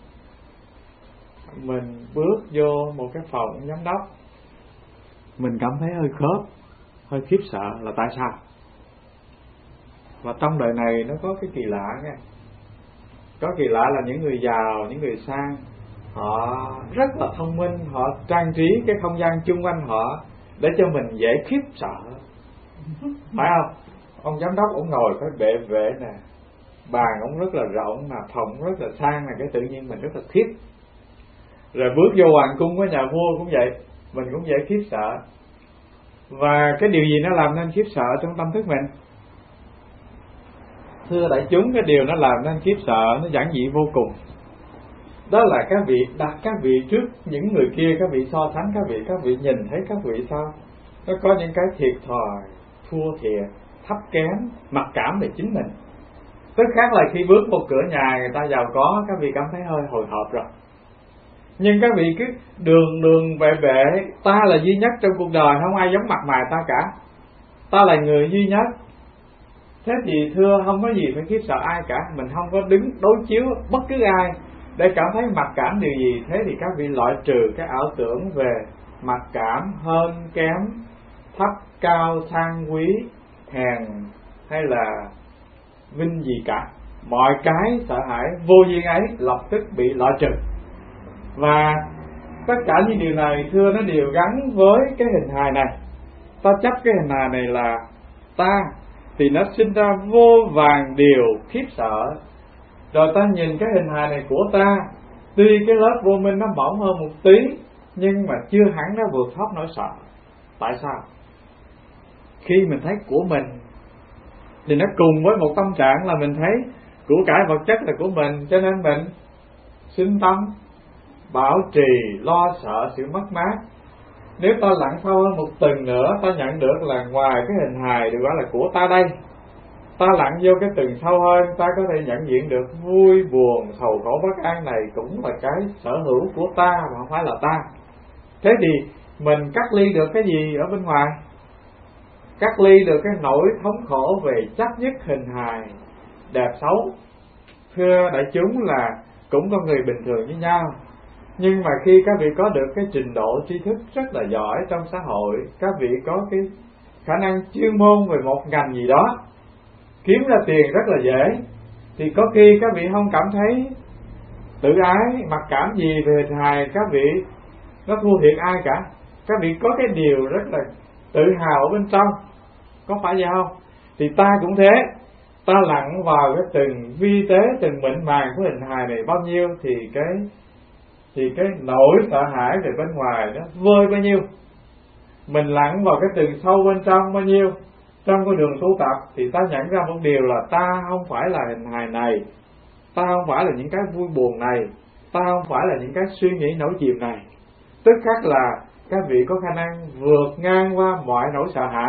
Mình bước vô một cái phòng giám đốc, mình cảm thấy hơi khớp, hơi khiếp sợ là tại sao? Và trong đời này nó có cái kỳ lạ nghe. Có kỳ lạ là những người giàu, những người sang, họ rất là thông minh, họ trang trí cái không gian chung quanh họ để cho mình dễ khiếp sợ, phải không? Ông giám đốc ông ngồi cái bệ vệ nè, bàn ông rất là rộng mà phòng rất là sang, là cái tự nhiên mình rất là khiếp. Rồi bước vô hoàng cung của nhà vua cũng vậy, mình cũng dễ khiếp sợ. Và cái điều gì nó làm nên khiếp sợ trong tâm thức mình? Thưa đại chúng, cái điều nó làm nên khiếp sợ nó giản dị vô cùng. Đó là các vị đặt các vị trước những người kia, các vị so sánh các vị, các vị nhìn thấy các vị sao? Nó có những cái thiệt thòi, thua thiệt, thấp kém, mặc cảm về chính mình. Tức khác là khi bước một cửa nhà người ta giàu có, các vị cảm thấy hơi hồi hộp rồi. Nhưng các vị cứ đường đường bệ bệ, ta là duy nhất trong cuộc đời, không ai giống mặt mày ta cả, ta là người duy nhất. Thế thì thưa, không có gì phải khiếp sợ ai cả. Mình không có đứng đối chiếu bất cứ ai để cảm thấy mặc cảm điều gì. Thế thì các vị loại trừ cái ảo tưởng về mặc cảm, hơn kém, thấp cao, sang quý, hèn hay là vinh gì cả. Mọi cái sợ hãi vô duyên ấy lập tức bị loại trừ. Và tất cả những điều này thưa, nó đều gắn với cái hình hài này. Ta chấp cái hình hài này là ta thì nó sinh ra vô vàn điều khiếp sợ. Rồi ta nhìn cái hình hài này của ta, tuy cái lớp vô minh nó mỏng hơn một tí, nhưng mà chưa hẳn nó vượt thoát nỗi sợ. Tại sao? Khi mình thấy của mình thì nó cùng với một tâm trạng là mình thấy của cải vật chất là của mình, cho nên mình sinh tâm bảo trì lo sợ sự mất mát. Nếu ta lặn sâu hơn một tầng nữa, ta nhận được là ngoài cái hình hài được gọi là của ta đây, ta lặn vô cái tầng sâu hơn, ta có thể nhận diện được vui buồn sầu khổ bất an này cũng là cái sở hữu của ta mà không phải là ta. Thế thì mình cắt ly được cái gì ở bên ngoài? Cắt ly được cái nỗi thống khổ về chấp nhất hình hài đẹp xấu. Thưa đại chúng là cũng con người bình thường như nhau, nhưng mà khi các vị có được cái trình độ tri thức rất là giỏi trong xã hội, các vị có cái khả năng chuyên môn về một ngành gì đó, kiếm ra tiền rất là dễ, thì có khi các vị không cảm thấy tự ái mặc cảm gì về hình hài các vị nó thua thiệt ai cả. Các vị có cái điều rất là tự hào ở bên trong, có phải vậy không? Thì ta cũng thế, ta lặn vào cái từng vi tế, từng mịn màng của hình hài này bao nhiêu, thì cái thì cái nỗi sợ hãi về bên ngoài nó vơi bao nhiêu. Mình lặn vào cái từng sâu bên trong bao nhiêu. Trong cái đường tu tập thì ta nhận ra một điều là ta không phải là hình hài này, ta không phải là những cái vui buồn này, ta không phải là những cái suy nghĩ nổi chìm này. Tức khắc là các vị có khả năng vượt ngang qua mọi nỗi sợ hãi.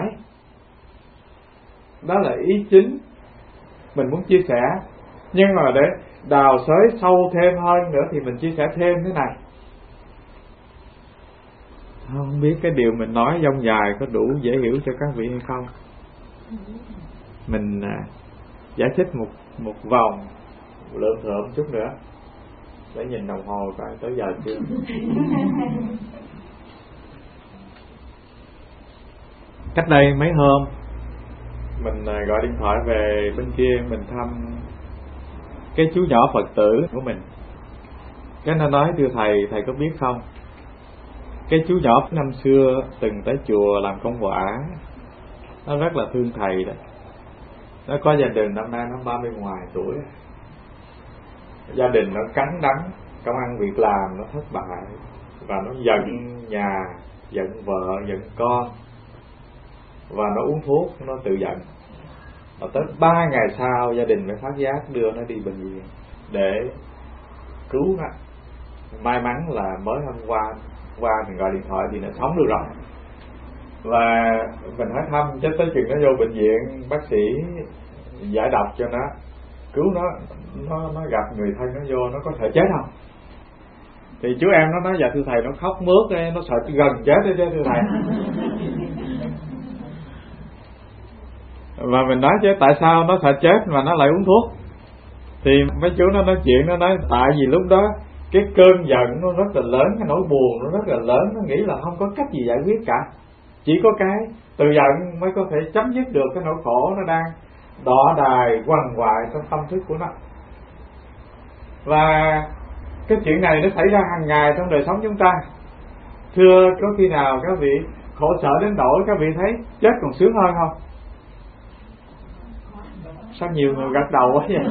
Đó là ý chính mình muốn chia sẻ. Nhưng mà để đào xới sâu thêm hơn nữa thì mình chia sẻ thêm thế này. Không biết cái điều mình nói dông dài có đủ dễ hiểu cho các vị hay không? Mình à, giải thích một một vòng lượn thượm chút nữa để nhìn đồng hồ coi tới giờ chưa. Cách đây mấy hôm mình à, gọi điện thoại về bên kia, mình thăm cái chú nhỏ Phật tử của mình. Cái nó nói thưa thầy, thầy có biết không, cái chú nhỏ năm xưa từng tới chùa làm công quả, nó rất là thương thầy đó. Nó có gia đình, năm nay nó ba mươi ngoài tuổi, gia đình nó cắn đắng, công ăn việc làm nó thất bại, và nó giận nhà, giận vợ, giận con, và nó uống thuốc, nó tự giận. Và tới ba ngày sau gia đình mới phát giác đưa nó đi bệnh viện để cứu nó. May mắn là mới hôm qua qua mình gọi điện thoại thì nó sống được rồi. Và mình hỏi thăm cho tới chừng nó vô bệnh viện, bác sĩ giải độc cho nó, cứu nó, nó nó gặp người thân nó vô, nó có thể chết không? Thì chú em nó nói dạ thưa thầy, nó khóc mướt, nó sợ gần chết đấy chứ thưa thầy. Và mình nói chứ tại sao nó sợ chết mà nó lại uống thuốc? Thì mấy chú nó nói chuyện, nó nói tại vì lúc đó cái cơn giận nó rất là lớn, cái nỗi buồn nó rất là lớn, nó nghĩ là không có cách gì giải quyết cả, chỉ có cái tự giận mới có thể chấm dứt được cái nỗi khổ nó đang đọ đài quằn quại trong tâm thức của nó. Và cái chuyện này nó xảy ra hàng ngày trong đời sống chúng ta. Thưa, có khi nào các vị khổ sở đến nỗi các vị thấy chết còn sướng hơn không? Sao nhiều người gật đầu quá vậy?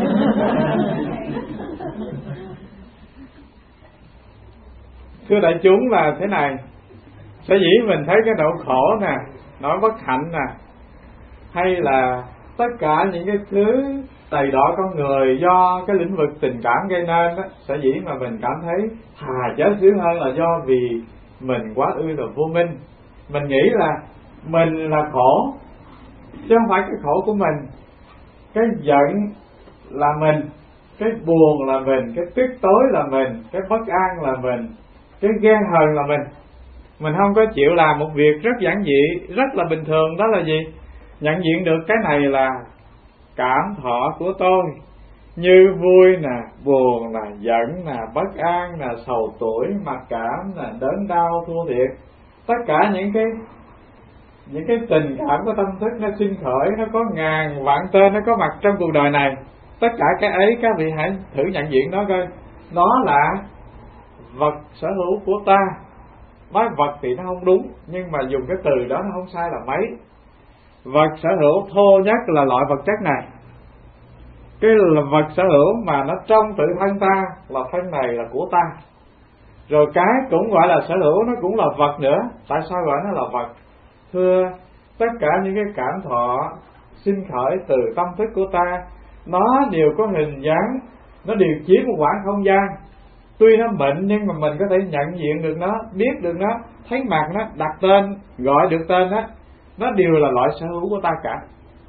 Thưa đại chúng là thế này, sở dĩ mình thấy cái nỗi khổ nè, nỗi bất hạnh nè, hay là tất cả những cái thứ đầy đọa con người do cái lĩnh vực tình cảm gây nên đó, sở dĩ mà mình cảm thấy thà chết sướng hơn là do vì mình quá ư là vô minh. Mình nghĩ là mình là khổ, chứ không phải cái khổ của mình. Cái giận là mình, cái buồn là mình, cái tức tối là mình, cái bất an là mình, cái ghen hờn là mình. Mình không có chịu làm một việc rất giản dị, rất là bình thường, đó là gì? Nhận diện được cái này là cảm thọ của tôi, như vui nè, buồn nè, giận nè, bất an nè, sầu tuổi, mặc cảm nè, đớn đau, thua thiệt. Tất cả những cái những cái tình cảm của tâm thức nó sinh khởi, nó có ngàn vạn tên nó có mặt trong cuộc đời này. Tất cả cái ấy các vị hãy thử nhận diện nó coi, nó là vật sở hữu của ta. Nói vật thì nó không đúng, nhưng mà dùng cái từ đó nó không sai là mấy. Vật sở hữu thô nhất là loại vật chất này. Cái là vật sở hữu mà nó trong tự thân ta, là thân này là của ta. Rồi cái cũng gọi là sở hữu, nó cũng là vật nữa. Tại sao gọi nó là vật? Thưa, tất cả những cái cảm thọ sinh khởi từ tâm thức của ta, nó đều có hình dáng, nó đều chiếm một khoảng không gian. Tuy nó mịn nhưng mà mình có thể nhận diện được nó, biết được nó, thấy mặt nó, đặt tên, gọi được tên nó, nó đều là loại sở hữu của ta cả.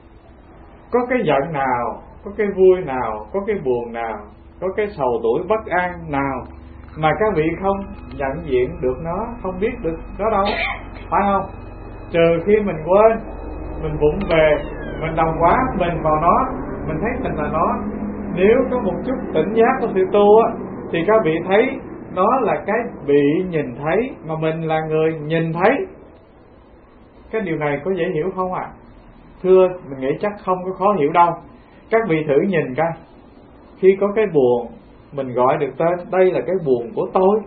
Có cái giận nào, có cái vui nào, có cái buồn nào, có cái sầu tuổi bất an nào mà các vị không nhận diện được nó, không biết được nó đâu, phải không? Trừ khi mình quên, mình vụng về, mình đồng hóa mình vào nó, mình thấy mình là nó. Nếu có một chút tỉnh giác của sự tu á, thì các vị thấy nó là cái bị nhìn thấy, mà mình là người nhìn thấy. Cái điều này có dễ hiểu không ạ? À? Thưa, mình nghĩ chắc không có khó hiểu đâu. Các vị thử nhìn coi, khi có cái buồn, mình gọi được tên, đây là cái buồn của tôi.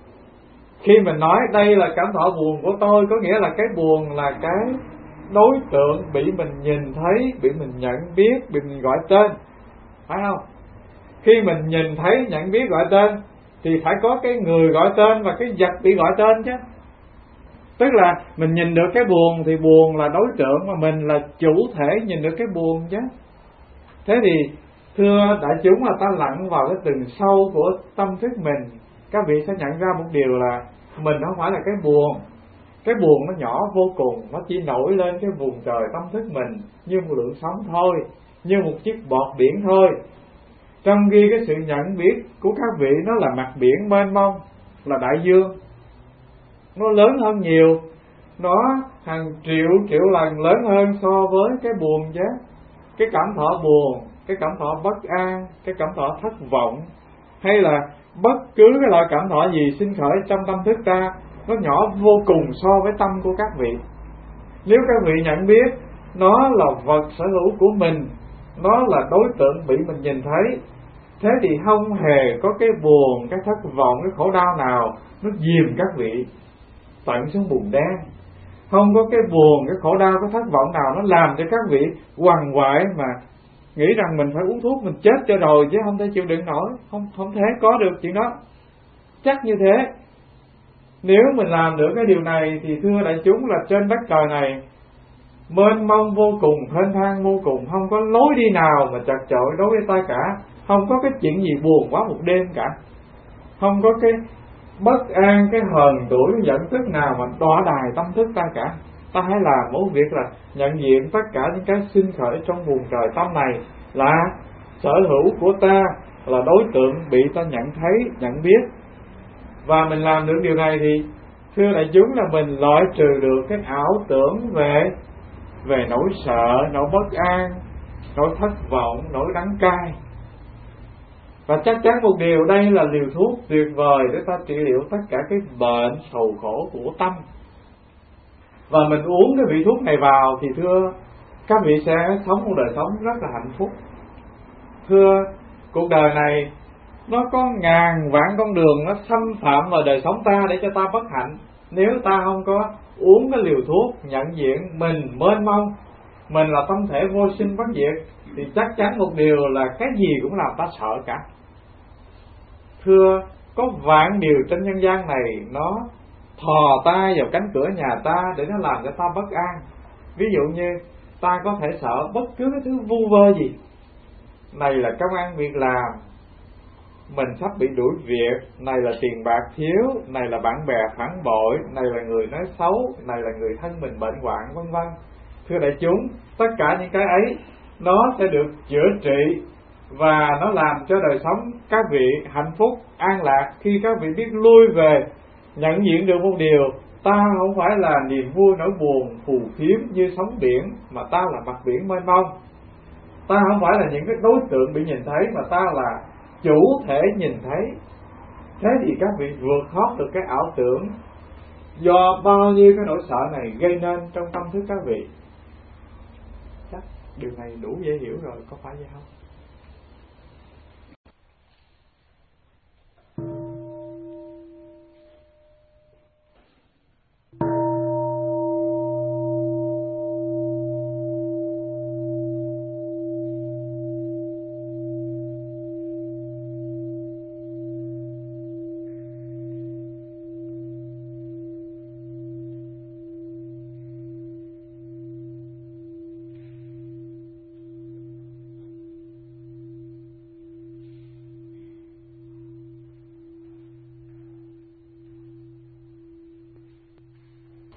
Khi mình nói đây là cảm thọ buồn của tôi, có nghĩa là cái buồn là cái đối tượng bị mình nhìn thấy, bị mình nhận biết, bị mình gọi tên, phải không? Khi mình nhìn thấy, nhận biết, gọi tên thì phải có cái người gọi tên và cái vật bị gọi tên chứ. Tức là mình nhìn được cái buồn thì buồn là đối tượng, mà mình là chủ thể nhìn được cái buồn chứ. Thế thì thưa đại chúng, là ta lặn vào cái từng sâu của tâm thức mình, các vị sẽ nhận ra một điều là mình không phải là cái buồn. Cái buồn nó nhỏ vô cùng, nó chỉ nổi lên cái vùng trời tâm thức mình như một lượng sóng thôi, như một chiếc bọt biển thôi. Trong khi cái sự nhận biết của các vị nó là mặt biển mênh mông, là đại dương, nó lớn hơn nhiều, nó hàng triệu triệu lần lớn hơn so với cái buồn chứ. Cái cảm thọ buồn, cái cảm thọ bất an, cái cảm thọ thất vọng, hay là bất cứ cái loại cảm thọ gì sinh khởi trong tâm thức ta, nó nhỏ vô cùng so với tâm của các vị. Nếu các vị nhận biết nó là vật sở hữu của mình, nó là đối tượng bị mình nhìn thấy, thế thì không hề có cái buồn, cái thất vọng, cái khổ đau nào nó dìm các vị tận xuống bùn đen. Không có cái buồn, cái khổ đau, cái thất vọng nào nó làm cho các vị quằn quại mà nghĩ rằng mình phải uống thuốc mình chết cho rồi chứ không thể chịu đựng nổi. Không không thể có được chuyện đó. Chắc như thế. Nếu mình làm được cái điều này thì thưa đại chúng là trên đất trời này mênh mông vô cùng, thênh thang vô cùng, không có lối đi nào mà chật chội đối với ta cả. Không có cái chuyện gì buồn quá một đêm cả. Không có cái bất an, cái hờn tủi, cái giận tức nào mà đọa đài tâm thức ta cả. Ta hãy làm một việc là nhận diện tất cả những cái sinh khởi trong vùng trời tâm này là sở hữu của ta, là đối tượng bị ta nhận thấy, nhận biết. Và mình làm được điều này thì thưa đại chúng là mình loại trừ được cái ảo tưởng về về nỗi sợ, nỗi bất an, nỗi thất vọng, nỗi đắng cay. Và chắc chắn một điều, đây là liều thuốc tuyệt vời để ta trị liệu tất cả cái bệnh sầu khổ của tâm. Và mình uống cái vị thuốc này vào thì thưa các vị sẽ sống một đời sống rất là hạnh phúc. Thưa, cuộc đời này nó có ngàn vạn con đường nó xâm phạm vào đời sống ta để cho ta bất hạnh. Nếu ta không có uống cái liều thuốc nhận diện mình mênh mông, mình là tâm thể vô sinh bất diệt, thì chắc chắn một điều là cái gì cũng làm ta sợ cả. Thưa, có vạn điều trên nhân gian này nó thò tay vào cánh cửa nhà ta để nó làm cho ta bất an. Ví dụ như ta có thể sợ bất cứ cái thứ vu vơ gì. Này là công ăn việc làm, mình sắp bị đuổi việc, này là tiền bạc thiếu, này là bạn bè phản bội, này là người nói xấu, này là người thân mình bệnh hoạn, vân vân. Thưa đại chúng, tất cả những cái ấy nó sẽ được chữa trị và nó làm cho đời sống các vị hạnh phúc, an lạc khi các vị biết lui về nhận diện được một điều, ta không phải là niềm vui nỗi buồn phù phiếm như sóng biển, mà ta là mặt biển mênh mông. Ta không phải là những cái đối tượng bị nhìn thấy, mà ta là chủ thể nhìn thấy. Thế thì các vị vượt thoát được cái ảo tưởng do bao nhiêu cái nỗi sợ này gây nên trong tâm thức các vị. Chắc điều này đủ dễ hiểu rồi, có phải vậy không?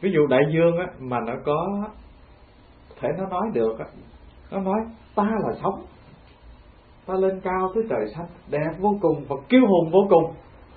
Ví dụ đại dương á, mà nó có thể nó nói được á, nó nói ta là sống, ta lên cao tới trời xanh, đẹp vô cùng và kiêu hùng vô cùng.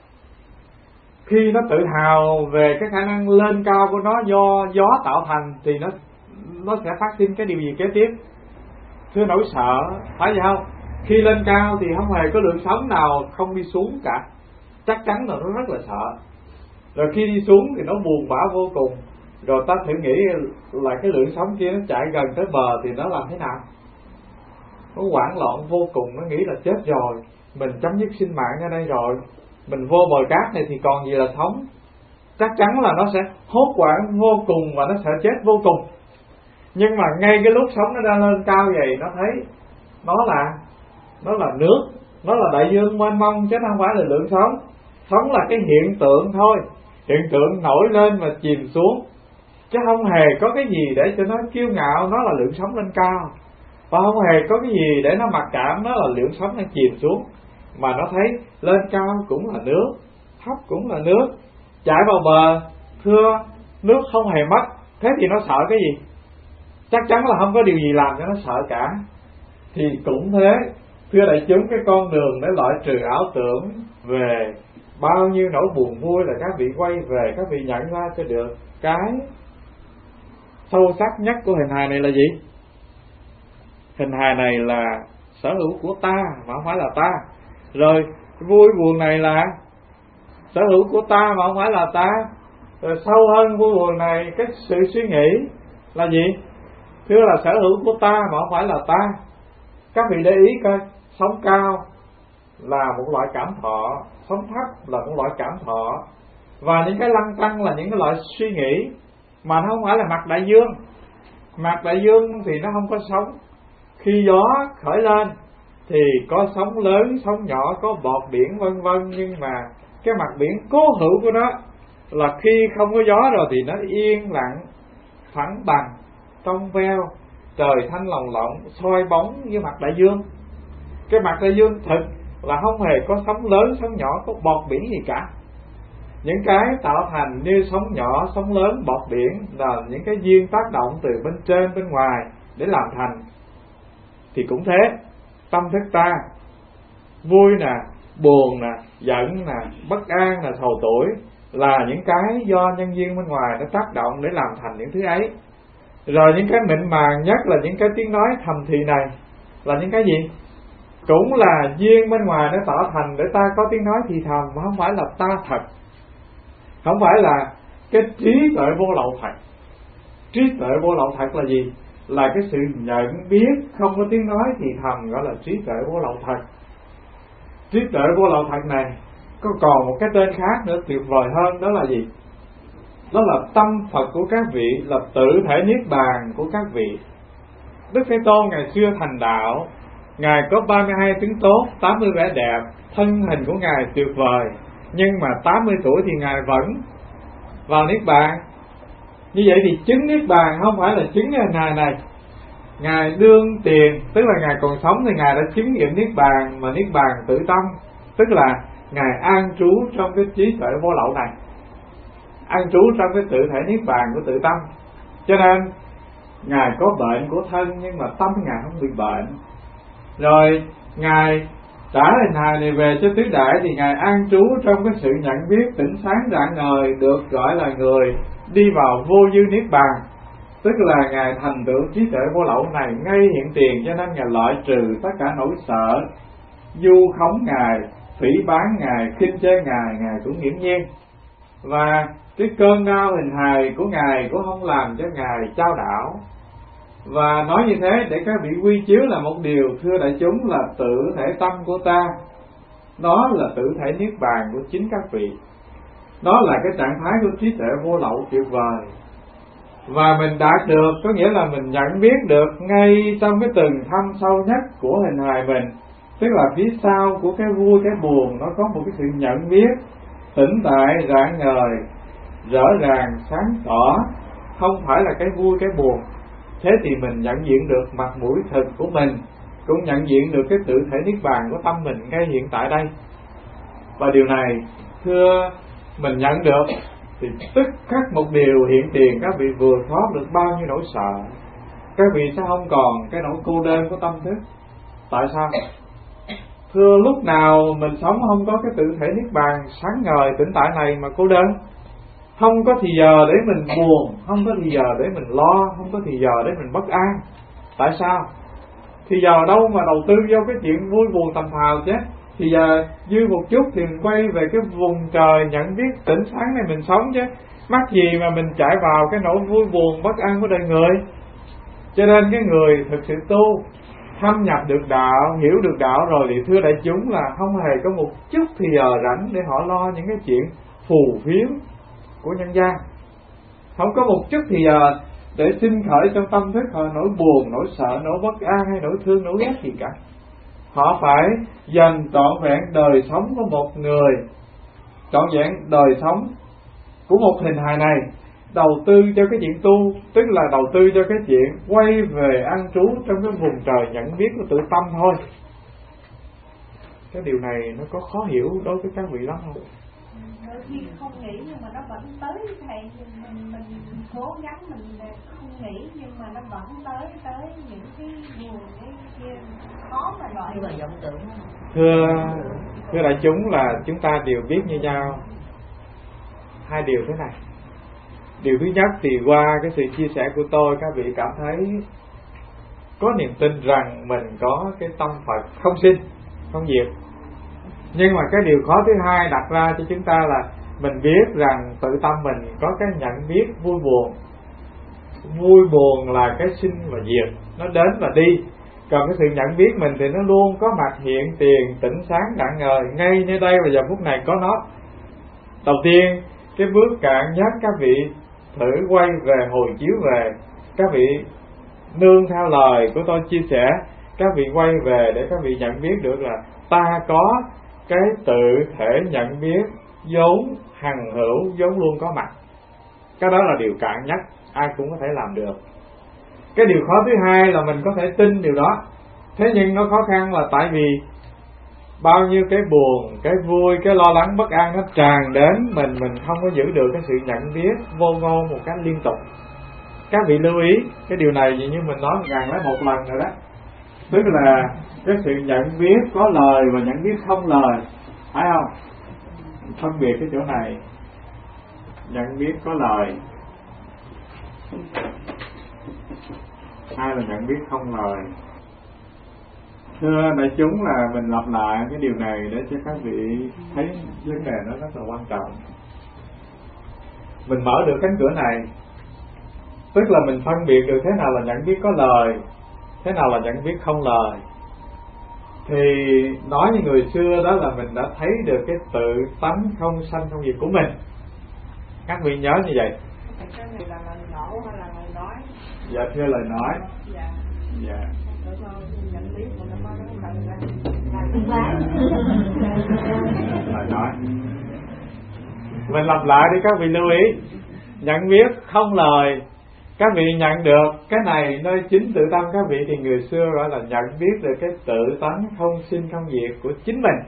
Khi nó tự hào về cái khả năng lên cao của nó do gió tạo thành thì nó nó sẽ phát sinh cái điều gì kế tiếp? Thưa nỗi sợ, phải vậy không? Khi lên cao thì không hề có lượng sóng nào không đi xuống cả, chắc chắn là nó rất là sợ. Rồi khi đi xuống thì nó buồn bã vô cùng. Rồi ta thử nghĩ là cái lượng sóng kia nó chạy gần tới bờ thì nó làm thế nào? Nó hoảng loạn vô cùng, nó nghĩ là chết rồi, mình chấm dứt sinh mạng ở đây rồi, mình vô bờ cát này thì còn gì là sống. Chắc chắn là nó sẽ hốt hoảng vô cùng và nó sẽ chết vô cùng. Nhưng mà ngay cái lúc sống nó đang lên cao vậy, nó thấy nó là nó là nước, nó là đại dương mênh mông chứ không phải là lượng sống. Sống là cái hiện tượng thôi, hiện tượng nổi lên và chìm xuống, chứ không hề có cái gì để cho nó kiêu ngạo nó là lượng sống lên cao, và không hề có cái gì để nó mặc cảm nó là lượng sống đang chìm xuống. Mà nó thấy lên cao cũng là nước, thấp cũng là nước, chảy vào bờ thưa nước không hề mất. Thế thì nó sợ cái gì? Chắc chắn là không có điều gì làm cho nó sợ cả. Thì cũng thế, thưa đại chúng, cái con đường để loại trừ ảo tưởng về bao nhiêu nỗi buồn vui là các vị quay về, các vị nhận ra cho được cái sâu sắc nhất của hình hài này là gì? Hình hài này là sở hữu của ta mà không phải là ta. Rồi vui buồn này là sở hữu của ta mà không phải là ta. Rồi sâu hơn vui buồn này, cái sự suy nghĩ là gì? Thưa là sở hữu của ta mà không phải là ta. Các vị để ý coi, sống cao là một loại cảm thọ, sống thấp là một loại cảm thọ, và những cái lăng tăng là những cái loại suy nghĩ mà nó không phải là mặt đại dương. Mặt đại dương thì nó không có sóng. Khi gió khởi lên thì có sóng lớn, sóng nhỏ, có bọt biển vân vân, nhưng mà cái mặt biển cố hữu của nó là khi không có gió rồi thì nó yên lặng, phẳng bằng, trong veo, trời thanh lồng lộng, soi bóng như mặt đại dương. Cái mặt đại dương thực là không hề có sóng lớn, sóng nhỏ, có bọt biển gì cả. Những cái tạo thành như sóng nhỏ, sóng lớn, bọt biển là những cái duyên tác động từ bên trên, bên ngoài để làm thành. Thì cũng thế, tâm thức ta vui nè, buồn nè, giận nè, bất an nè, sầu tuổi là những cái do nhân duyên bên ngoài nó tác động để làm thành những thứ ấy. Rồi những cái mịn màng nhất là những cái tiếng nói thầm thì này là những cái gì? Cũng là duyên bên ngoài nó tạo thành để ta có tiếng nói thì thầm, mà không phải là ta thật. Không phải là cái trí tuệ vô lậu thật. Trí tuệ vô lậu thật là gì? Là cái sự nhận biết không có tiếng nói thì thầm, gọi là trí tuệ vô lậu thật. Trí tuệ vô lậu thật này có còn một cái tên khác nữa tuyệt vời hơn, đó là gì? Đó là tâm Phật của các vị, là tự thể niết bàn của các vị. Đức Thế Tôn ngày xưa thành đạo, Ngài có ba mươi hai tướng tốt, tám mươi vẻ đẹp, thân hình của Ngài tuyệt vời, nhưng mà tám mươi tuổi thì Ngài vẫn vào niết bàn. Như vậy thì chứng niết bàn không phải là chứng cái hình hài này. Ngài đương tiền, tức là Ngài còn sống thì Ngài đã chứng nghiệm niết bàn, mà niết bàn tự tâm, tức là Ngài an trú trong cái trí tuệ vô lậu này, an trú trong cái tự thể niết bàn của tự tâm. Cho nên Ngài có bệnh của thân nhưng mà tâm Ngài không bị bệnh. Rồi Ngài trả hình hài này về cho tứ đại thì Ngài an trú trong cái sự nhận biết tỉnh sáng rạng ngời, được gọi là người đi vào vô dư niết bàn, tức là Ngài thành tựu trí tuệ vô lậu này ngay hiện tiền. Cho nên Ngài loại trừ tất cả nỗi sợ, du khống Ngài, phỉ bán Ngài, khinh chê Ngài, Ngài cũng nghiễm nhiên. Và cái cơn đau hình hài của Ngài cũng không làm cho Ngài chao đảo. Và nói như thế để các vị quy chiếu là một điều, thưa đại chúng, là tự thể tâm của ta, đó là tự thể niết bàn của chính các vị. Đó là cái trạng thái của trí tuệ vô lậu tuyệt vời. Và mình đạt được, có nghĩa là mình nhận biết được ngay trong cái từng thâm sâu nhất của hình hài mình. Tức là phía sau của cái vui, cái buồn, nó có một cái sự nhận biết tỉnh tại, rạng ngời, rõ ràng, sáng tỏ, không phải là cái vui, cái buồn. Thế thì mình nhận diện được mặt mũi thực của mình, cũng nhận diện được cái tự thể niết bàn của tâm mình ngay hiện tại đây. Và điều này thưa mình nhận được thì tức khắc một điều hiện tiền, các vị vừa thoát được bao nhiêu nỗi sợ. Các vị sẽ không còn cái nỗi cô đơn của tâm thức. Tại sao? Thưa, lúc nào mình sống không có cái tự thể niết bàn sáng ngời tĩnh tại này mà cô đơn? Không có thì giờ để mình buồn, không có thì giờ để mình lo, không có thì giờ để mình bất an. Tại sao? Thì giờ đâu mà đầu tư vô cái chuyện vui buồn tầm phào chứ. Thì giờ dư một chút thì mình quay về cái vùng trời nhận biết tỉnh sáng này mình sống chứ. Mắc gì mà mình chạy vào cái nỗi vui buồn bất an của đời người. Cho nên cái người thực sự tu, thâm nhập được đạo, hiểu được đạo rồi thì thưa đại chúng là không hề có một chút thì giờ rảnh để họ lo những cái chuyện phù phiếm của nhân gian. Không có một chút thì giờ để sinh khởi trong tâm thức họ nỗi buồn, nỗi sợ, nỗi bất an hay nỗi thương, nỗi ghét gì cả. Họ phải dành trọn vẹn đời sống của một người, trọn vẹn đời sống của một hình hài này, đầu tư cho cái chuyện tu, tức là đầu tư cho cái chuyện quay về an trú trong cái vùng trời nhận biết của tự tâm thôi. Cái điều này nó có khó hiểu đối với các vị lắm không? Đôi khi không nghĩ nhưng mà nó vẫn tới thầy. Mình mình cố gắng mình không nghĩ nhưng mà nó vẫn tới tới những cái buồn cái kia khó mà loại. Như là vọng tưởng. Thưa thưa đại chúng là chúng ta đều biết như nhau hai điều thế này. Điều thứ nhất thì qua cái sự chia sẻ của tôi, các vị cảm thấy có niềm tin rằng mình có cái tâm Phật không sinh, không diệt. Nhưng mà cái điều khó thứ hai đặt ra cho chúng ta là mình biết rằng tự tâm mình có cái nhận biết vui buồn. Vui buồn là cái sinh và diệt, nó đến và đi. Còn cái sự nhận biết mình thì nó luôn có mặt hiện tiền, tỉnh sáng rạng ngời, ngay nơi đây và giờ phút này có nó. Đầu tiên, cái bước cạn nhất các vị thử quay về hồi chiếu về. Các vị nương theo lời của tôi chia sẻ, các vị quay về để các vị nhận biết được là ta có cái tự thể nhận biết vốn hằng hữu, vốn luôn có mặt. Cái đó là điều cạn nhất, ai cũng có thể làm được. Cái điều khó thứ hai là mình có thể tin điều đó. Thế nhưng nó khó khăn là tại vì bao nhiêu cái buồn, cái vui, cái lo lắng bất an nó tràn đến mình, mình không có giữ được cái sự nhận biết vô ngôn một cách liên tục. Các vị lưu ý cái điều này như mình nói ngàn lấy một lần rồi đó. Tức là cái sự nhận biết có lời và nhận biết không lời, phải không? Phân biệt cái chỗ này. Nhận biết có lời, hay là nhận biết không lời. Thưa đại chúng là mình lặp lại cái điều này để cho các vị thấy vấn đề nó rất là quan trọng. Mình mở được cánh cửa này, tức là mình phân biệt được thế nào là nhận biết có lời, thế nào là nhận biết không lời. Thì nói như người xưa đó là mình đã thấy được cái tự tánh không sanh không diệt của mình. Các vị nhớ như vậy. Cái này là lời nổ hay là lời nói? Dạ thưa lời nói. Dạ. Dạ. Lời nói. Mình lặp lại đi các vị lưu ý. Nhận biết không lời, các vị nhận được cái này nơi chính tự tâm các vị thì người xưa gọi là nhận biết được cái tự tánh không sinh không diệt của chính mình.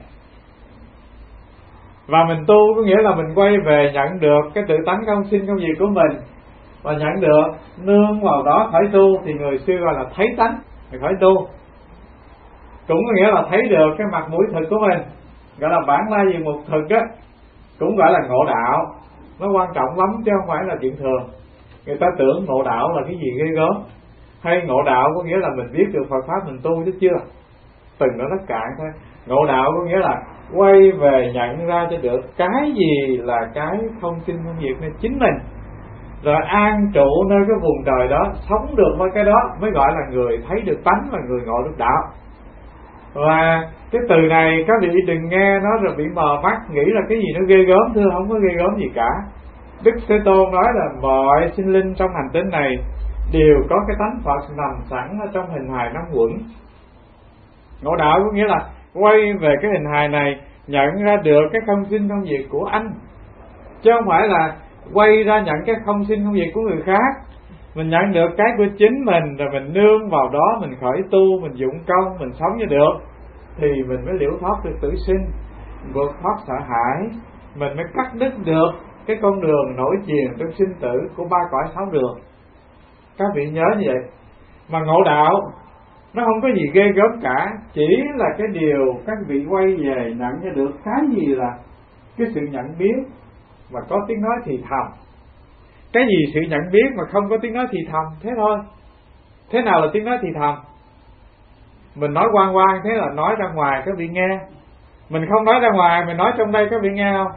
Và mình tu có nghĩa là mình quay về nhận được cái tự tánh không sinh không diệt của mình, và nhận được nương vào đó khởi tu thì người xưa gọi là thấy tánh thì khởi tu. Cũng có nghĩa là thấy được cái mặt mũi thực của mình, gọi là bản lai gì một thực á, cũng gọi là ngộ đạo. Nó quan trọng lắm chứ không phải là chuyện thường. Người ta tưởng ngộ đạo là cái gì ghê gớm, hay ngộ đạo có nghĩa là mình biết được Phật pháp mình tu chứ chưa. Từng đó nó cạn thôi. Ngộ đạo có nghĩa là quay về nhận ra cho được cái gì là cái không sinh không diệt nên chính mình, rồi an trụ nơi cái vùng trời đó, sống được với cái đó mới gọi là người thấy được tánh và người ngộ được đạo. Và cái từ này các vị đừng nghe nó rồi bị mờ mắt, nghĩ là cái gì nó ghê gớm. Thưa, không có ghê gớm gì cả. Đức Thế Tôn nói là mọi sinh linh trong hành tinh này đều có cái tánh Phật nằm sẵn ở trong hình hài năm quẩn. Ngộ đạo có nghĩa là quay về cái hình hài này, nhận ra được cái không sinh không diệt của anh, chứ không phải là quay ra nhận cái không sinh không diệt của người khác. Mình nhận được cái của chính mình, rồi mình nương vào đó, mình khởi tu, mình dụng công, mình sống cho được, thì mình mới liễu thoát được tử sinh, vượt thoát sợ hãi. Mình mới cắt đứt được cái con đường nổi truyền trong sinh tử của ba cõi sáu đường. Các vị nhớ như vậy. Mà ngộ đạo nó không có gì ghê gớm cả, chỉ là cái điều các vị quay về nhận ra được cái gì là cái sự nhận biết mà có tiếng nói thì thầm. Cái gì sự nhận biết mà không có tiếng nói thì thầm, thế thôi. Thế nào là tiếng nói thì thầm? Mình nói quang quang thế là nói ra ngoài các vị nghe. Mình không nói ra ngoài, mình nói trong đây các vị nghe không?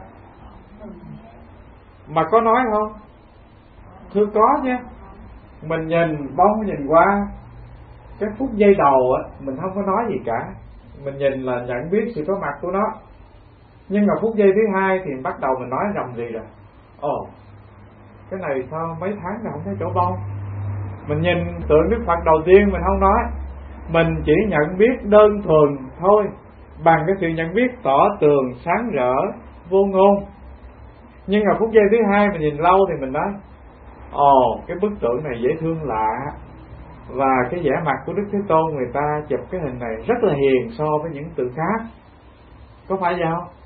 Mà có nói không? Thưa có chứ. Mình nhìn bông nhìn qua cái phút giây đầu á, mình không có nói gì cả. Mình nhìn là nhận biết sự có mặt của nó. Nhưng mà phút giây thứ hai thì bắt đầu mình nói rầm rì rồi. Ồ, cái này sao mấy tháng rồi không thấy chỗ bông. Mình nhìn tượng Đức Phật đầu tiên mình không nói. Mình chỉ nhận biết đơn thuần thôi, bằng cái sự nhận biết tỏ tường, sáng rỡ, vô ngôn. Nhưng mà phút giây thứ hai mình nhìn lâu thì mình nói ồ, cái bức tượng này dễ thương lạ. Và cái vẻ mặt của Đức Thế Tôn người ta chụp cái hình này rất là hiền so với những tượng khác. Có phải vậy không?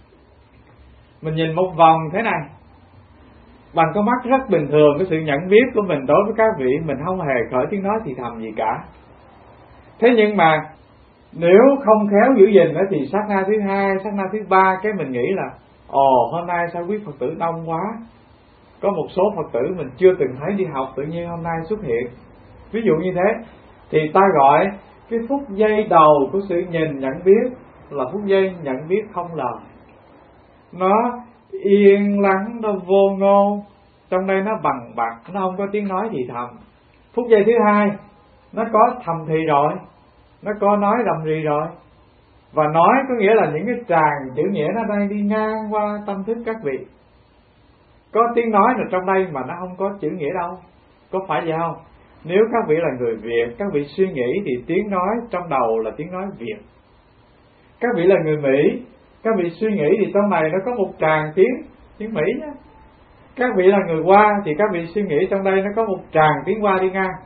Mình nhìn một vòng thế này, bằng con mắt rất bình thường, cái sự nhận biết của mình đối với các vị, mình không hề khởi tiếng nói thì thầm gì cả. Thế nhưng mà nếu không khéo giữ gìn đó thì sát na thứ hai, sát na thứ ba, cái mình nghĩ là ồ, hôm nay sao quý Phật tử đông quá. Có một số Phật tử mình chưa từng thấy đi học tự nhiên hôm nay xuất hiện. Ví dụ như thế, thì ta gọi cái phút giây đầu của sự nhìn nhận biết là phút giây nhận biết không lời. Nó yên lắng, nó vô ngôn, trong đây nó bằng bạc, nó không có tiếng nói thì thầm. Phút giây thứ hai nó có thầm thì rồi, nó có nói rầm rì rồi. Và nói có nghĩa là những cái tràng chữ nghĩa nó đang đi ngang qua tâm thức các vị. Có tiếng nói là trong đây mà nó không có chữ nghĩa đâu. Có phải vậy không? Nếu các vị là người Việt, các vị suy nghĩ thì tiếng nói trong đầu là tiếng nói Việt. Các vị là người Mỹ, các vị suy nghĩ thì trong này nó có một tràng tiếng tiếng Mỹ nhé. Các vị là người Hoa thì các vị suy nghĩ trong đây nó có một tràng tiếng Hoa đi ngang.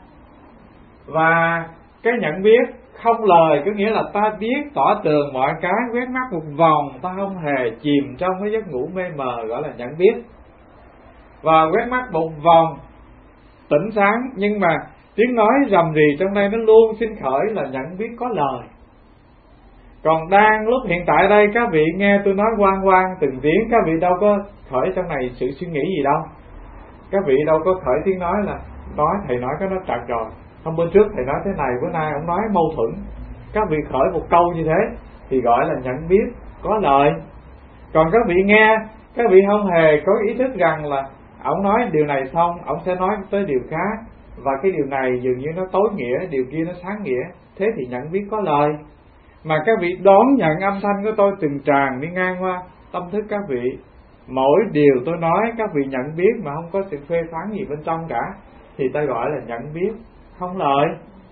Và cái nhận biết không lời có nghĩa là ta biết tỏ tường mọi cái, quét mắt một vòng, ta không hề chìm trong cái giấc ngủ mê mờ, gọi là nhận biết. Và quét mắt một vòng tỉnh sáng, nhưng mà tiếng nói rầm rì trong đây nó luôn sinh khởi là nhận biết có lời. Còn đang lúc hiện tại đây các vị nghe tôi nói quang quang từng tiếng, các vị đâu có khởi trong này sự suy nghĩ gì đâu. Các vị đâu có khởi tiếng nói là nói thầy nói cái nó trật rồi, hôm bữa trước thầy nói thế này, bữa nay ông nói mâu thuẫn. Các vị khởi một câu như thế thì gọi là nhận biết có lời. Còn các vị nghe, các vị không hề có ý thức rằng là ông nói điều này xong ông sẽ nói tới điều khác, và cái điều này dường như nó tối nghĩa, điều kia nó sáng nghĩa. Thế thì nhận biết có lời. Mà các vị đón nhận âm thanh của tôi từng tràng đi ngang qua tâm thức các vị. Mỗi điều tôi nói các vị nhận biết mà không có sự phê phán gì bên trong cả, thì ta gọi là nhận biết không lời.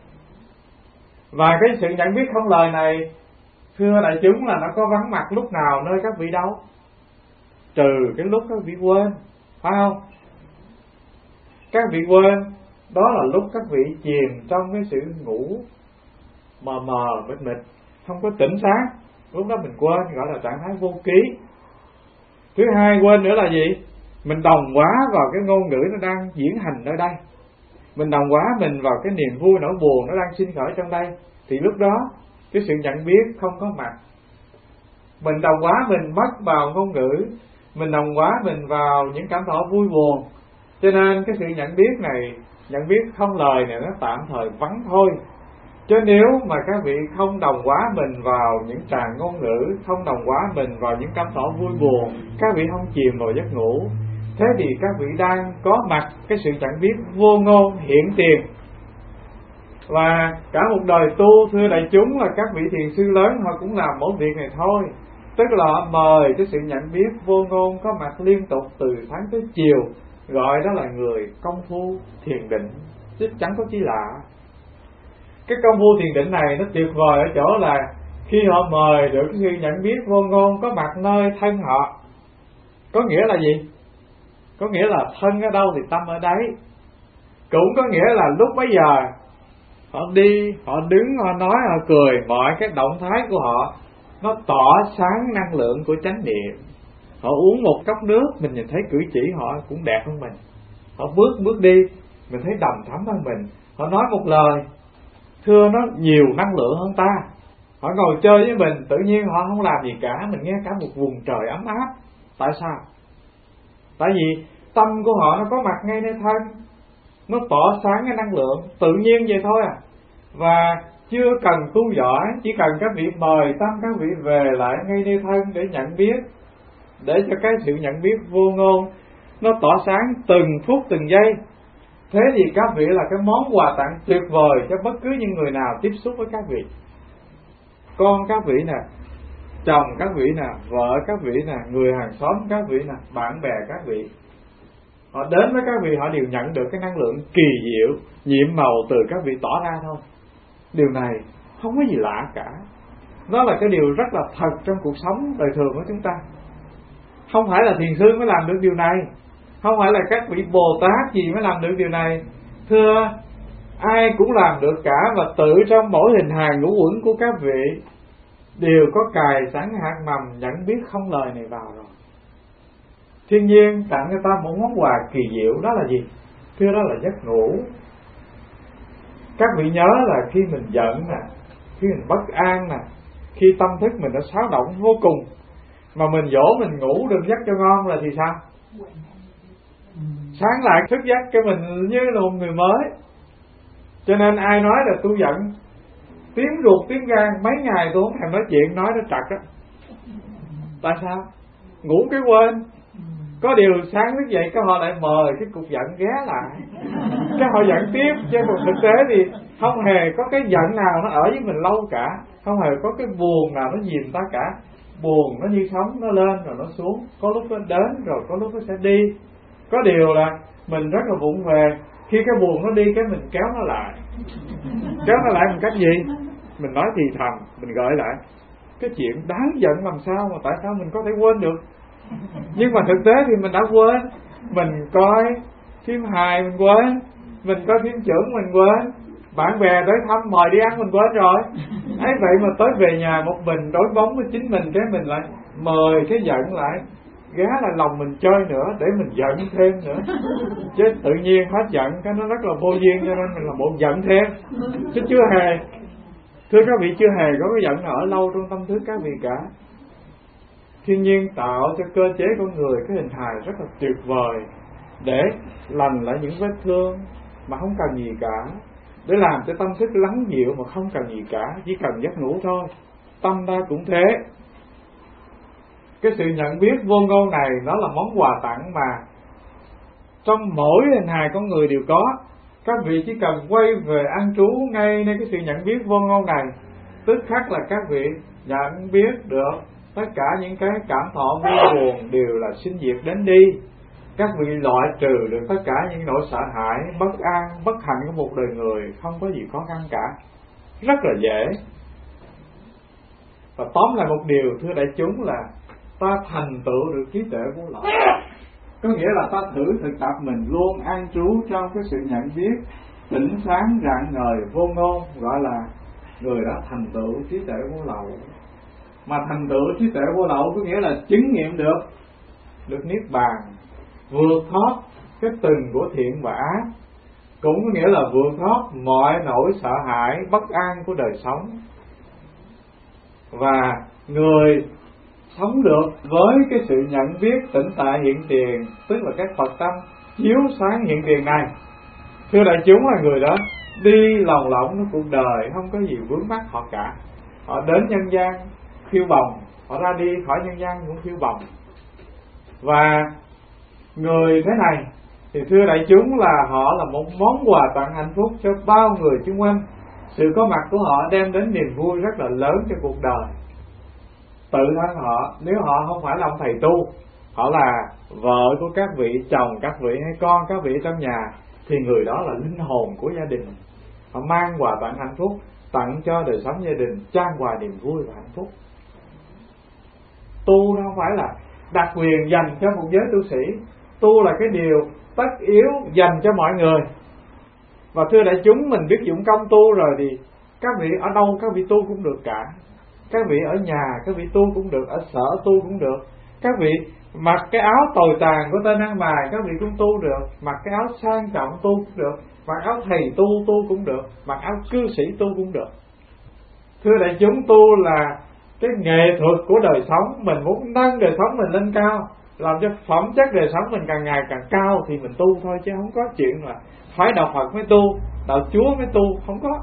Và cái sự nhận biết không lời này, thưa đại chúng, là nó có vắng mặt lúc nào nơi các vị đâu, trừ cái lúc các vị quên, phải không? Các vị quên, đó là lúc các vị chìm trong cái sự ngủ mờ mờ mịt mịt, không có tỉnh sáng. Lúc đó mình quên, gọi là trạng thái vô ký. Thứ hai, quên nữa là gì? Mình đồng hóa vào cái ngôn ngữ nó đang diễn hành ở đây. Mình đồng hóa mình vào cái niềm vui nỗi buồn nó đang sinh khởi trong đây, thì lúc đó cái sự nhận biết không có mặt. Mình đồng hóa mình mất vào ngôn ngữ, mình đồng hóa mình vào những cảm thọ vui buồn. Cho nên cái sự nhận biết này, nhận biết không lời này, nó tạm thời vắng thôi. Chứ nếu mà các vị không đồng hóa mình vào những tràng ngôn ngữ, không đồng hóa mình vào những cảm thọ vui buồn, các vị không chìm vào giấc ngủ, thế thì các vị đang có mặt cái sự nhận biết vô ngôn hiển tiền. Và cả một đời tu, thưa đại chúng, là các vị thiền sư lớn họ cũng làm mỗi việc này thôi. Tức là họ mời cái sự nhận biết vô ngôn có mặt liên tục từ sáng tới chiều, gọi đó là người công phu thiền định, chứ chẳng có chi lạ. Cái công phu thiền định này nó tuyệt vời ở chỗ là khi họ mời được cái sự nhận biết vô ngôn có mặt nơi thân họ. Có nghĩa là gì? Có nghĩa là thân ở đâu thì tâm ở đấy. Cũng có nghĩa là lúc bấy giờ họ đi, họ đứng, họ nói, họ cười, mọi cái động thái của họ nó tỏ sáng năng lượng của chánh niệm. Họ uống một cốc nước, mình nhìn thấy cử chỉ họ cũng đẹp hơn mình. Họ bước bước đi, mình thấy đầm thắm hơn mình. Họ nói một lời, thưa nó nhiều năng lượng hơn ta. Họ ngồi chơi với mình, tự nhiên họ không làm gì cả, mình nghe cả một vùng trời ấm áp. Tại sao? Tại vì tâm của họ nó có mặt ngay nơi thân, nó tỏ sáng cái năng lượng tự nhiên vậy thôi à. Và chưa cần tu giỏi, chỉ cần các vị mời tâm các vị về lại ngay nơi thân để nhận biết, để cho cái sự nhận biết vô ngôn nó tỏ sáng từng phút từng giây. Thế thì các vị là cái món quà tặng tuyệt vời cho bất cứ những người nào tiếp xúc với các vị. Con các vị nè, chồng các vị nè, vợ các vị nè, người hàng xóm các vị nè, bạn bè các vị, họ đến với các vị, họ đều nhận được cái năng lượng kỳ diệu nhiệm màu từ các vị tỏ ra thôi. Điều này không có gì lạ cả, nó là cái điều rất là thật trong cuộc sống đời thường của chúng ta. Không phải là thiền sư mới làm được điều này, không phải là các vị Bồ Tát gì mới làm được điều này. Thưa, ai cũng làm được cả, và tự trong mỗi hình hài ngũ uẩn của các vị đều có cài sẵn hạt mầm nhận biết không lời này vào rồi. Thiên nhiên tặng cho ta một món quà kỳ diệu, đó là gì? Thưa, đó là giấc ngủ. Các vị nhớ là khi mình giận nè, khi mình bất an nè, khi tâm thức mình nó xáo động vô cùng, mà mình dỗ mình ngủ được giấc cho ngon là thì sao? Sáng lại thức giấc cái mình như là một người mới. Cho nên ai nói là tôi giận tím ruột tím gan, mấy ngày tôi không thèm nói chuyện, nói nó trật á. Tại sao? Ngủ cái quên. Có điều sáng thức dậy cái họ lại mời cái cục giận ghé lại, cái họ giận tiếp. Chứ còn thực tế thì không hề có cái giận nào nó ở với mình lâu cả, không hề có cái buồn nào nó dìm ta cả. Buồn nó như sóng, nó lên rồi nó xuống, có lúc nó đến rồi có lúc nó sẽ đi. Có điều là mình rất là vụng về, khi cái buồn nó đi cái mình kéo nó lại. Kéo nó lại bằng cách gì? Mình nói thì thầm, mình gợi lại cái chuyện đáng giận làm sao mà tại sao mình có thể quên được. Nhưng mà thực tế thì mình đã quên. Mình coi phim hài mình quên, mình coi phim chưởng mình quên, bạn bè tới thăm mời đi ăn mình quên rồi. Ấy vậy mà tới về nhà một mình đối bóng với chính mình, cái mình lại mời cái giận lại ghé lại lòng mình chơi nữa, để mình giận thêm nữa. Chứ tự nhiên hết giận cái nó rất là vô duyên, cho nên mình là bộ giận thêm. Chứ chưa hề, thưa các vị, chưa hề có cái giận ở lâu trong tâm thức các vị cả. Thiên nhiên tạo cho cơ chế con người cái hình hài rất là tuyệt vời để lành lại những vết thương mà không cần gì cả, để làm cho tâm thức lắng dịu mà không cần gì cả, chỉ cần giấc ngủ thôi. Tâm ta cũng thế. Cái sự nhận biết vô ngôn này nó là món quà tặng mà trong mỗi hình hài con người đều có. Các vị chỉ cần quay về an trú ngay nơi cái sự nhận biết vô ngôn này, tức khắc là các vị nhận biết được tất cả những cái cảm thọ vui buồn đều là sinh diệt đến đi. Các vị loại trừ được tất cả những nỗi sợ hãi, bất an, bất hạnh của một đời người, không có gì khó khăn cả, rất là dễ. Và tóm lại một điều, thưa đại chúng, là ta thành tựu được trí tuệ vô lậu. Có nghĩa là ta thử thực tập mình luôn an trú trong cái sự nhận biết tỉnh sáng rạng ngời vô ngôn, gọi là người đã thành tựu trí tuệ vô lậu. Mà thành tựu trí tuệ vô lậu có nghĩa là chứng nghiệm được được niết bàn, vượt thoát cái từng của thiện và ác, cũng có nghĩa là vượt thoát mọi nỗi sợ hãi bất an của đời sống. Và người sống được với cái sự nhận biết tỉnh tại hiện tiền, tức là cái Phật tâm chiếu sáng hiện tiền này, thưa đại chúng, là người đó đi lòng lộng trong cuộc đời, không có gì vướng mắc họ cả. Họ đến nhân gian phiêu bồng, họ ra đi khỏi nhân gian cũng phiêu bồng. Và người thế này thì thưa đại chúng là họ là một món quà tặng hạnh phúc cho bao người xung quanh. Sự có mặt của họ đem đến niềm vui rất là lớn cho cuộc đời. Tự thân họ, nếu họ không phải là ông thầy tu, họ là vợ của các vị, chồng các vị hay con các vị trong nhà, thì người đó là linh hồn của gia đình. Họ mang quà tặng hạnh phúc, tặng cho đời sống gia đình, trang hòa niềm vui và hạnh phúc. Tu không phải là đặc quyền dành cho một giới tu sĩ, tu là cái điều tất yếu dành cho mọi người. Và thưa đại chúng, mình biết dụng công tu rồi thì các vị ở đâu các vị tu cũng được cả. Các vị ở nhà các vị tu cũng được, ở sở tu cũng được. Các vị mặc cái áo tồi tàn của tên ăn mày các vị cũng tu được, mặc cái áo sang trọng tu cũng được, mặc áo thầy tu tu cũng được, mặc áo cư sĩ tu cũng được. Thưa đại chúng, tu là cái nghệ thuật của đời sống. Mình muốn nâng đời sống mình lên cao, làm cho phẩm chất đời sống mình càng ngày càng cao thì mình tu thôi, chứ không có chuyện là phải đạo Phật mới tu, đạo Chúa mới tu, không có.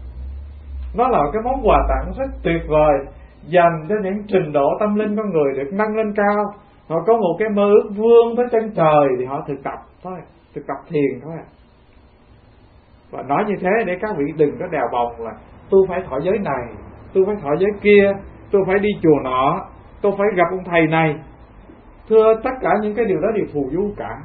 Nó là cái món quà tặng rất tuyệt vời dành cho những trình độ tâm linh con người được nâng lên cao. Họ có một cái mơ ước vươn tới chân trời thì họ thực tập thôi, thực tập thiền thôi. Và nói như thế để các vị đừng có đèo bòng là tôi phải thọ giới này, tôi phải thọ giới kia, tôi phải đi chùa nọ, tôi phải gặp ông thầy này. Thưa, tất cả những cái điều đó đều phù du cả.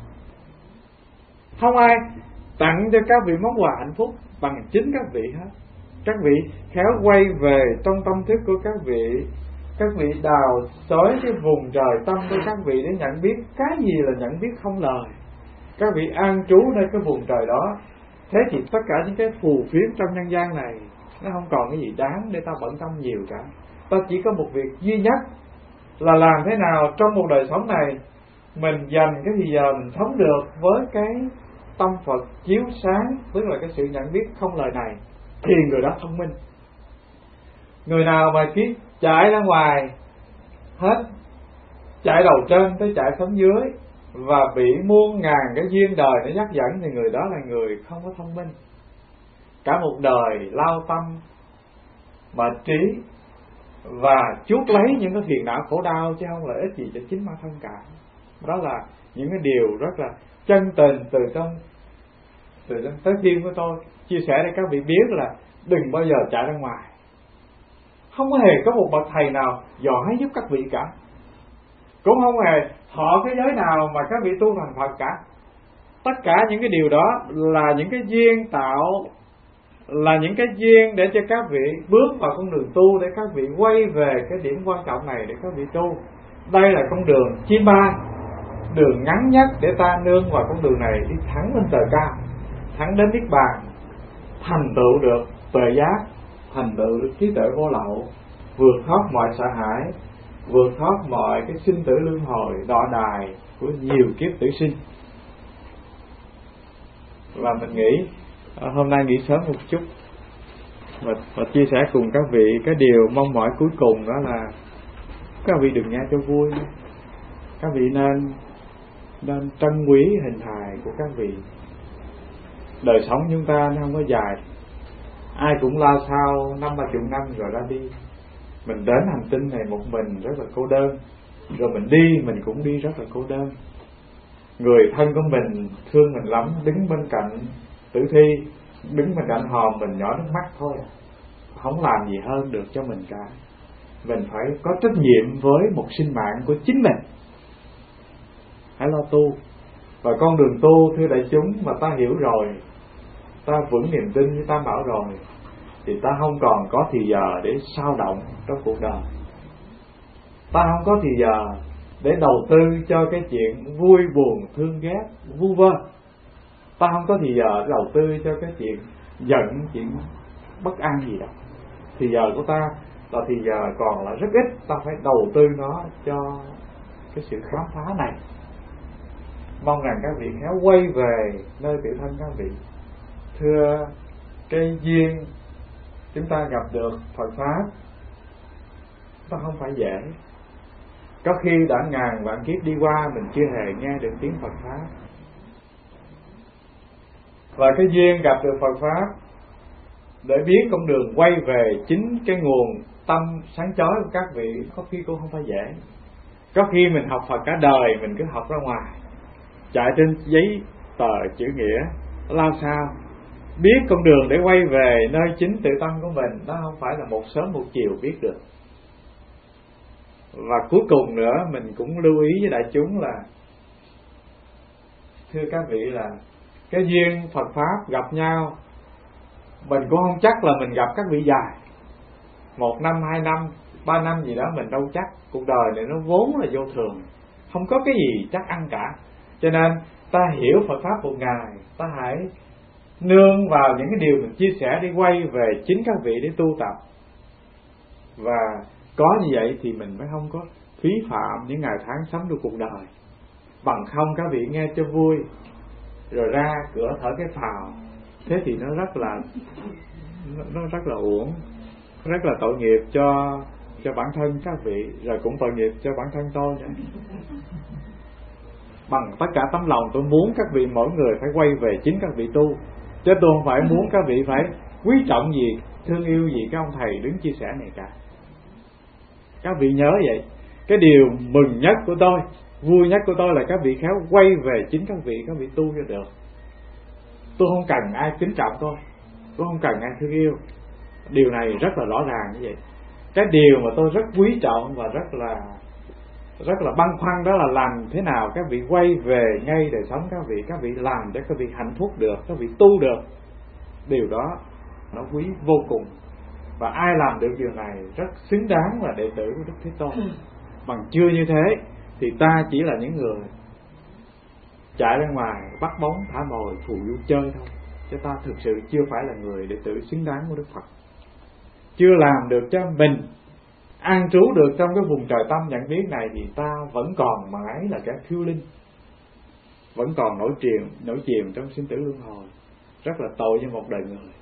Không ai tặng cho các vị món quà hạnh phúc bằng chính các vị hết. Các vị khéo quay về trong tâm thức của các vị, các vị đào xới cái vùng trời tâm của các vị để nhận biết cái gì là nhận biết không lời. Các vị an trú nơi cái vùng trời đó. Thế thì tất cả những cái phù phiếm trong nhân gian này nó không còn cái gì đáng để ta bận tâm nhiều cả. Ta chỉ có một việc duy nhất là làm thế nào trong một đời sống này mình dành cái thì giờ mình sống được với cái tâm Phật chiếu sáng, tức là cái sự nhận biết không lời này, thì người đó thông minh. Người nào mà cứ chạy ra ngoài hết, chạy đầu trên tới chạy xuống dưới và bị muôn ngàn cái duyên đời để dắt dẫn thì người đó là người không có thông minh. Cả một đời lao tâm mệt trí và chuốc lấy những cái phiền não khổ đau chứ không lợi ích gì cho chính bản thân cả. Đó là những cái điều rất là chân tình từ trong từ trong trái tim của tôi chia sẻ để các vị biết là đừng bao giờ chạy ra ngoài. Không hề có một bậc thầy nào giỏi giúp các vị cả, cũng không hề thọ cái giới nào mà các vị tu thành Phật cả. Tất cả những cái điều đó là những cái duyên tạo, là những cái duyên để cho các vị bước vào con đường tu, để các vị quay về cái điểm quan trọng này để các vị tu. Đây là con đường chim bay, đường ngắn nhất để ta nương vào con đường này đi thẳng lên trời cao, thẳng đến niết bàn, thành tựu được tuệ giác, thành tựu được trí tuệ vô lậu, vượt thoát mọi sợ hãi, vượt thoát mọi cái sinh tử luân hồi đọa đài của nhiều kiếp tử sinh. Và mình nghĩ hôm nay nghỉ sớm một chút và, và chia sẻ cùng các vị cái điều mong mỏi cuối cùng, đó là các vị đừng nghe cho vui, các vị nên nên trân quý hình hài của các vị. Đời sống chúng ta nó không có dài, ai cũng lao sao năm ba chục năm rồi ra đi. Mình đến hành tinh này một mình rất là cô đơn, rồi mình đi mình cũng đi rất là cô đơn. Người thân của mình thương mình lắm, đứng bên cạnh tử thi, đứng bên cạnh hòm mình nhỏ nước mắt thôi, không làm gì hơn được cho mình cả. Mình phải có trách nhiệm với một sinh mạng của chính mình. Hãy lo tu. Và con đường tu thưa đại chúng mà ta hiểu rồi, ta vững niềm tin như Tam Bảo rồi, thì ta không còn có thì giờ để sao động trong cuộc đời. Ta không có thì giờ để đầu tư cho cái chuyện vui buồn thương ghét vu vơ. Ta không có thì giờ để đầu tư cho cái chuyện giận, chuyện bất an gì đâu. Thì giờ của ta là thì giờ còn là rất ít, ta phải đầu tư nó cho cái sự khám phá này. Mong rằng các vị khéo quay về nơi tự thân các vị. Thưa, cái duyên chúng ta gặp được Phật Pháp nó không phải dễ. Có khi đã ngàn vạn kiếp đi qua mình chưa hề nghe được tiếng Phật Pháp. Và cái duyên gặp được Phật Pháp để biết con đường quay về chính cái nguồn tâm sáng chói của các vị, có khi cũng không phải dễ. Có khi mình học Phật cả đời mình cứ học ra ngoài, chạy trên giấy tờ chữ nghĩa, lao sao. Biết con đường để quay về nơi chính tự tâm của mình, đó không phải là một sớm một chiều biết được. Và cuối cùng nữa mình cũng lưu ý với đại chúng là, thưa các vị, là cái duyên Phật Pháp gặp nhau, mình cũng không chắc là mình gặp các vị dài một năm, hai năm, ba năm gì đó, mình đâu chắc. Cuộc đời này nó vốn là vô thường, không có cái gì chắc ăn cả. Cho nên ta hiểu Phật Pháp một ngày, ta hãy nương vào những cái điều mình chia sẻ để quay về chính các vị để tu tập. Và có như vậy thì mình mới không có phí phạm những ngày tháng sống của cuộc đời. Bằng không các vị nghe cho vui rồi ra cửa thở cái phào, thế thì nó rất là nó rất là uổng, rất là tội nghiệp cho cho bản thân các vị, rồi cũng tội nghiệp cho bản thân tôi nữa. Bằng tất cả tấm lòng tôi muốn các vị mỗi người phải quay về chính các vị tu, chứ tôi không phải muốn các vị phải quý trọng gì, thương yêu gì cái ông thầy đứng chia sẻ này cả. Các vị nhớ vậy. Cái điều mừng nhất của tôi, vui nhất của tôi là các vị khéo quay về chính các vị, các vị tu cho được. Tôi không cần ai kính trọng tôi, tôi không cần ai thương yêu. Điều này rất là rõ ràng như vậy. Cái điều mà tôi rất quý trọng và rất là rất là băn khoăn đó là làm thế nào các vị quay về ngay đời sống các vị, các vị làm cho các vị hạnh phúc được, các vị tu được. Điều đó nó quý vô cùng, và ai làm được điều này rất xứng đáng là đệ tử của Đức Thế Tôn. Bằng chưa như thế thì ta chỉ là những người chạy ra ngoài bắt bóng thả mồi phù du chơi thôi, chứ ta thực sự chưa phải là người đệ tử xứng đáng của Đức Phật. Chưa làm được cho mình an trú được trong cái vùng trời tâm nhận biết này thì ta vẫn còn mãi là cái phiêu linh, vẫn còn nổi chìm nổi chìm trong sinh tử luân hồi, rất là tội cho một đời người.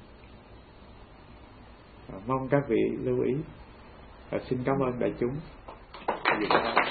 Mong các vị lưu ý. Và xin cảm ơn đại chúng.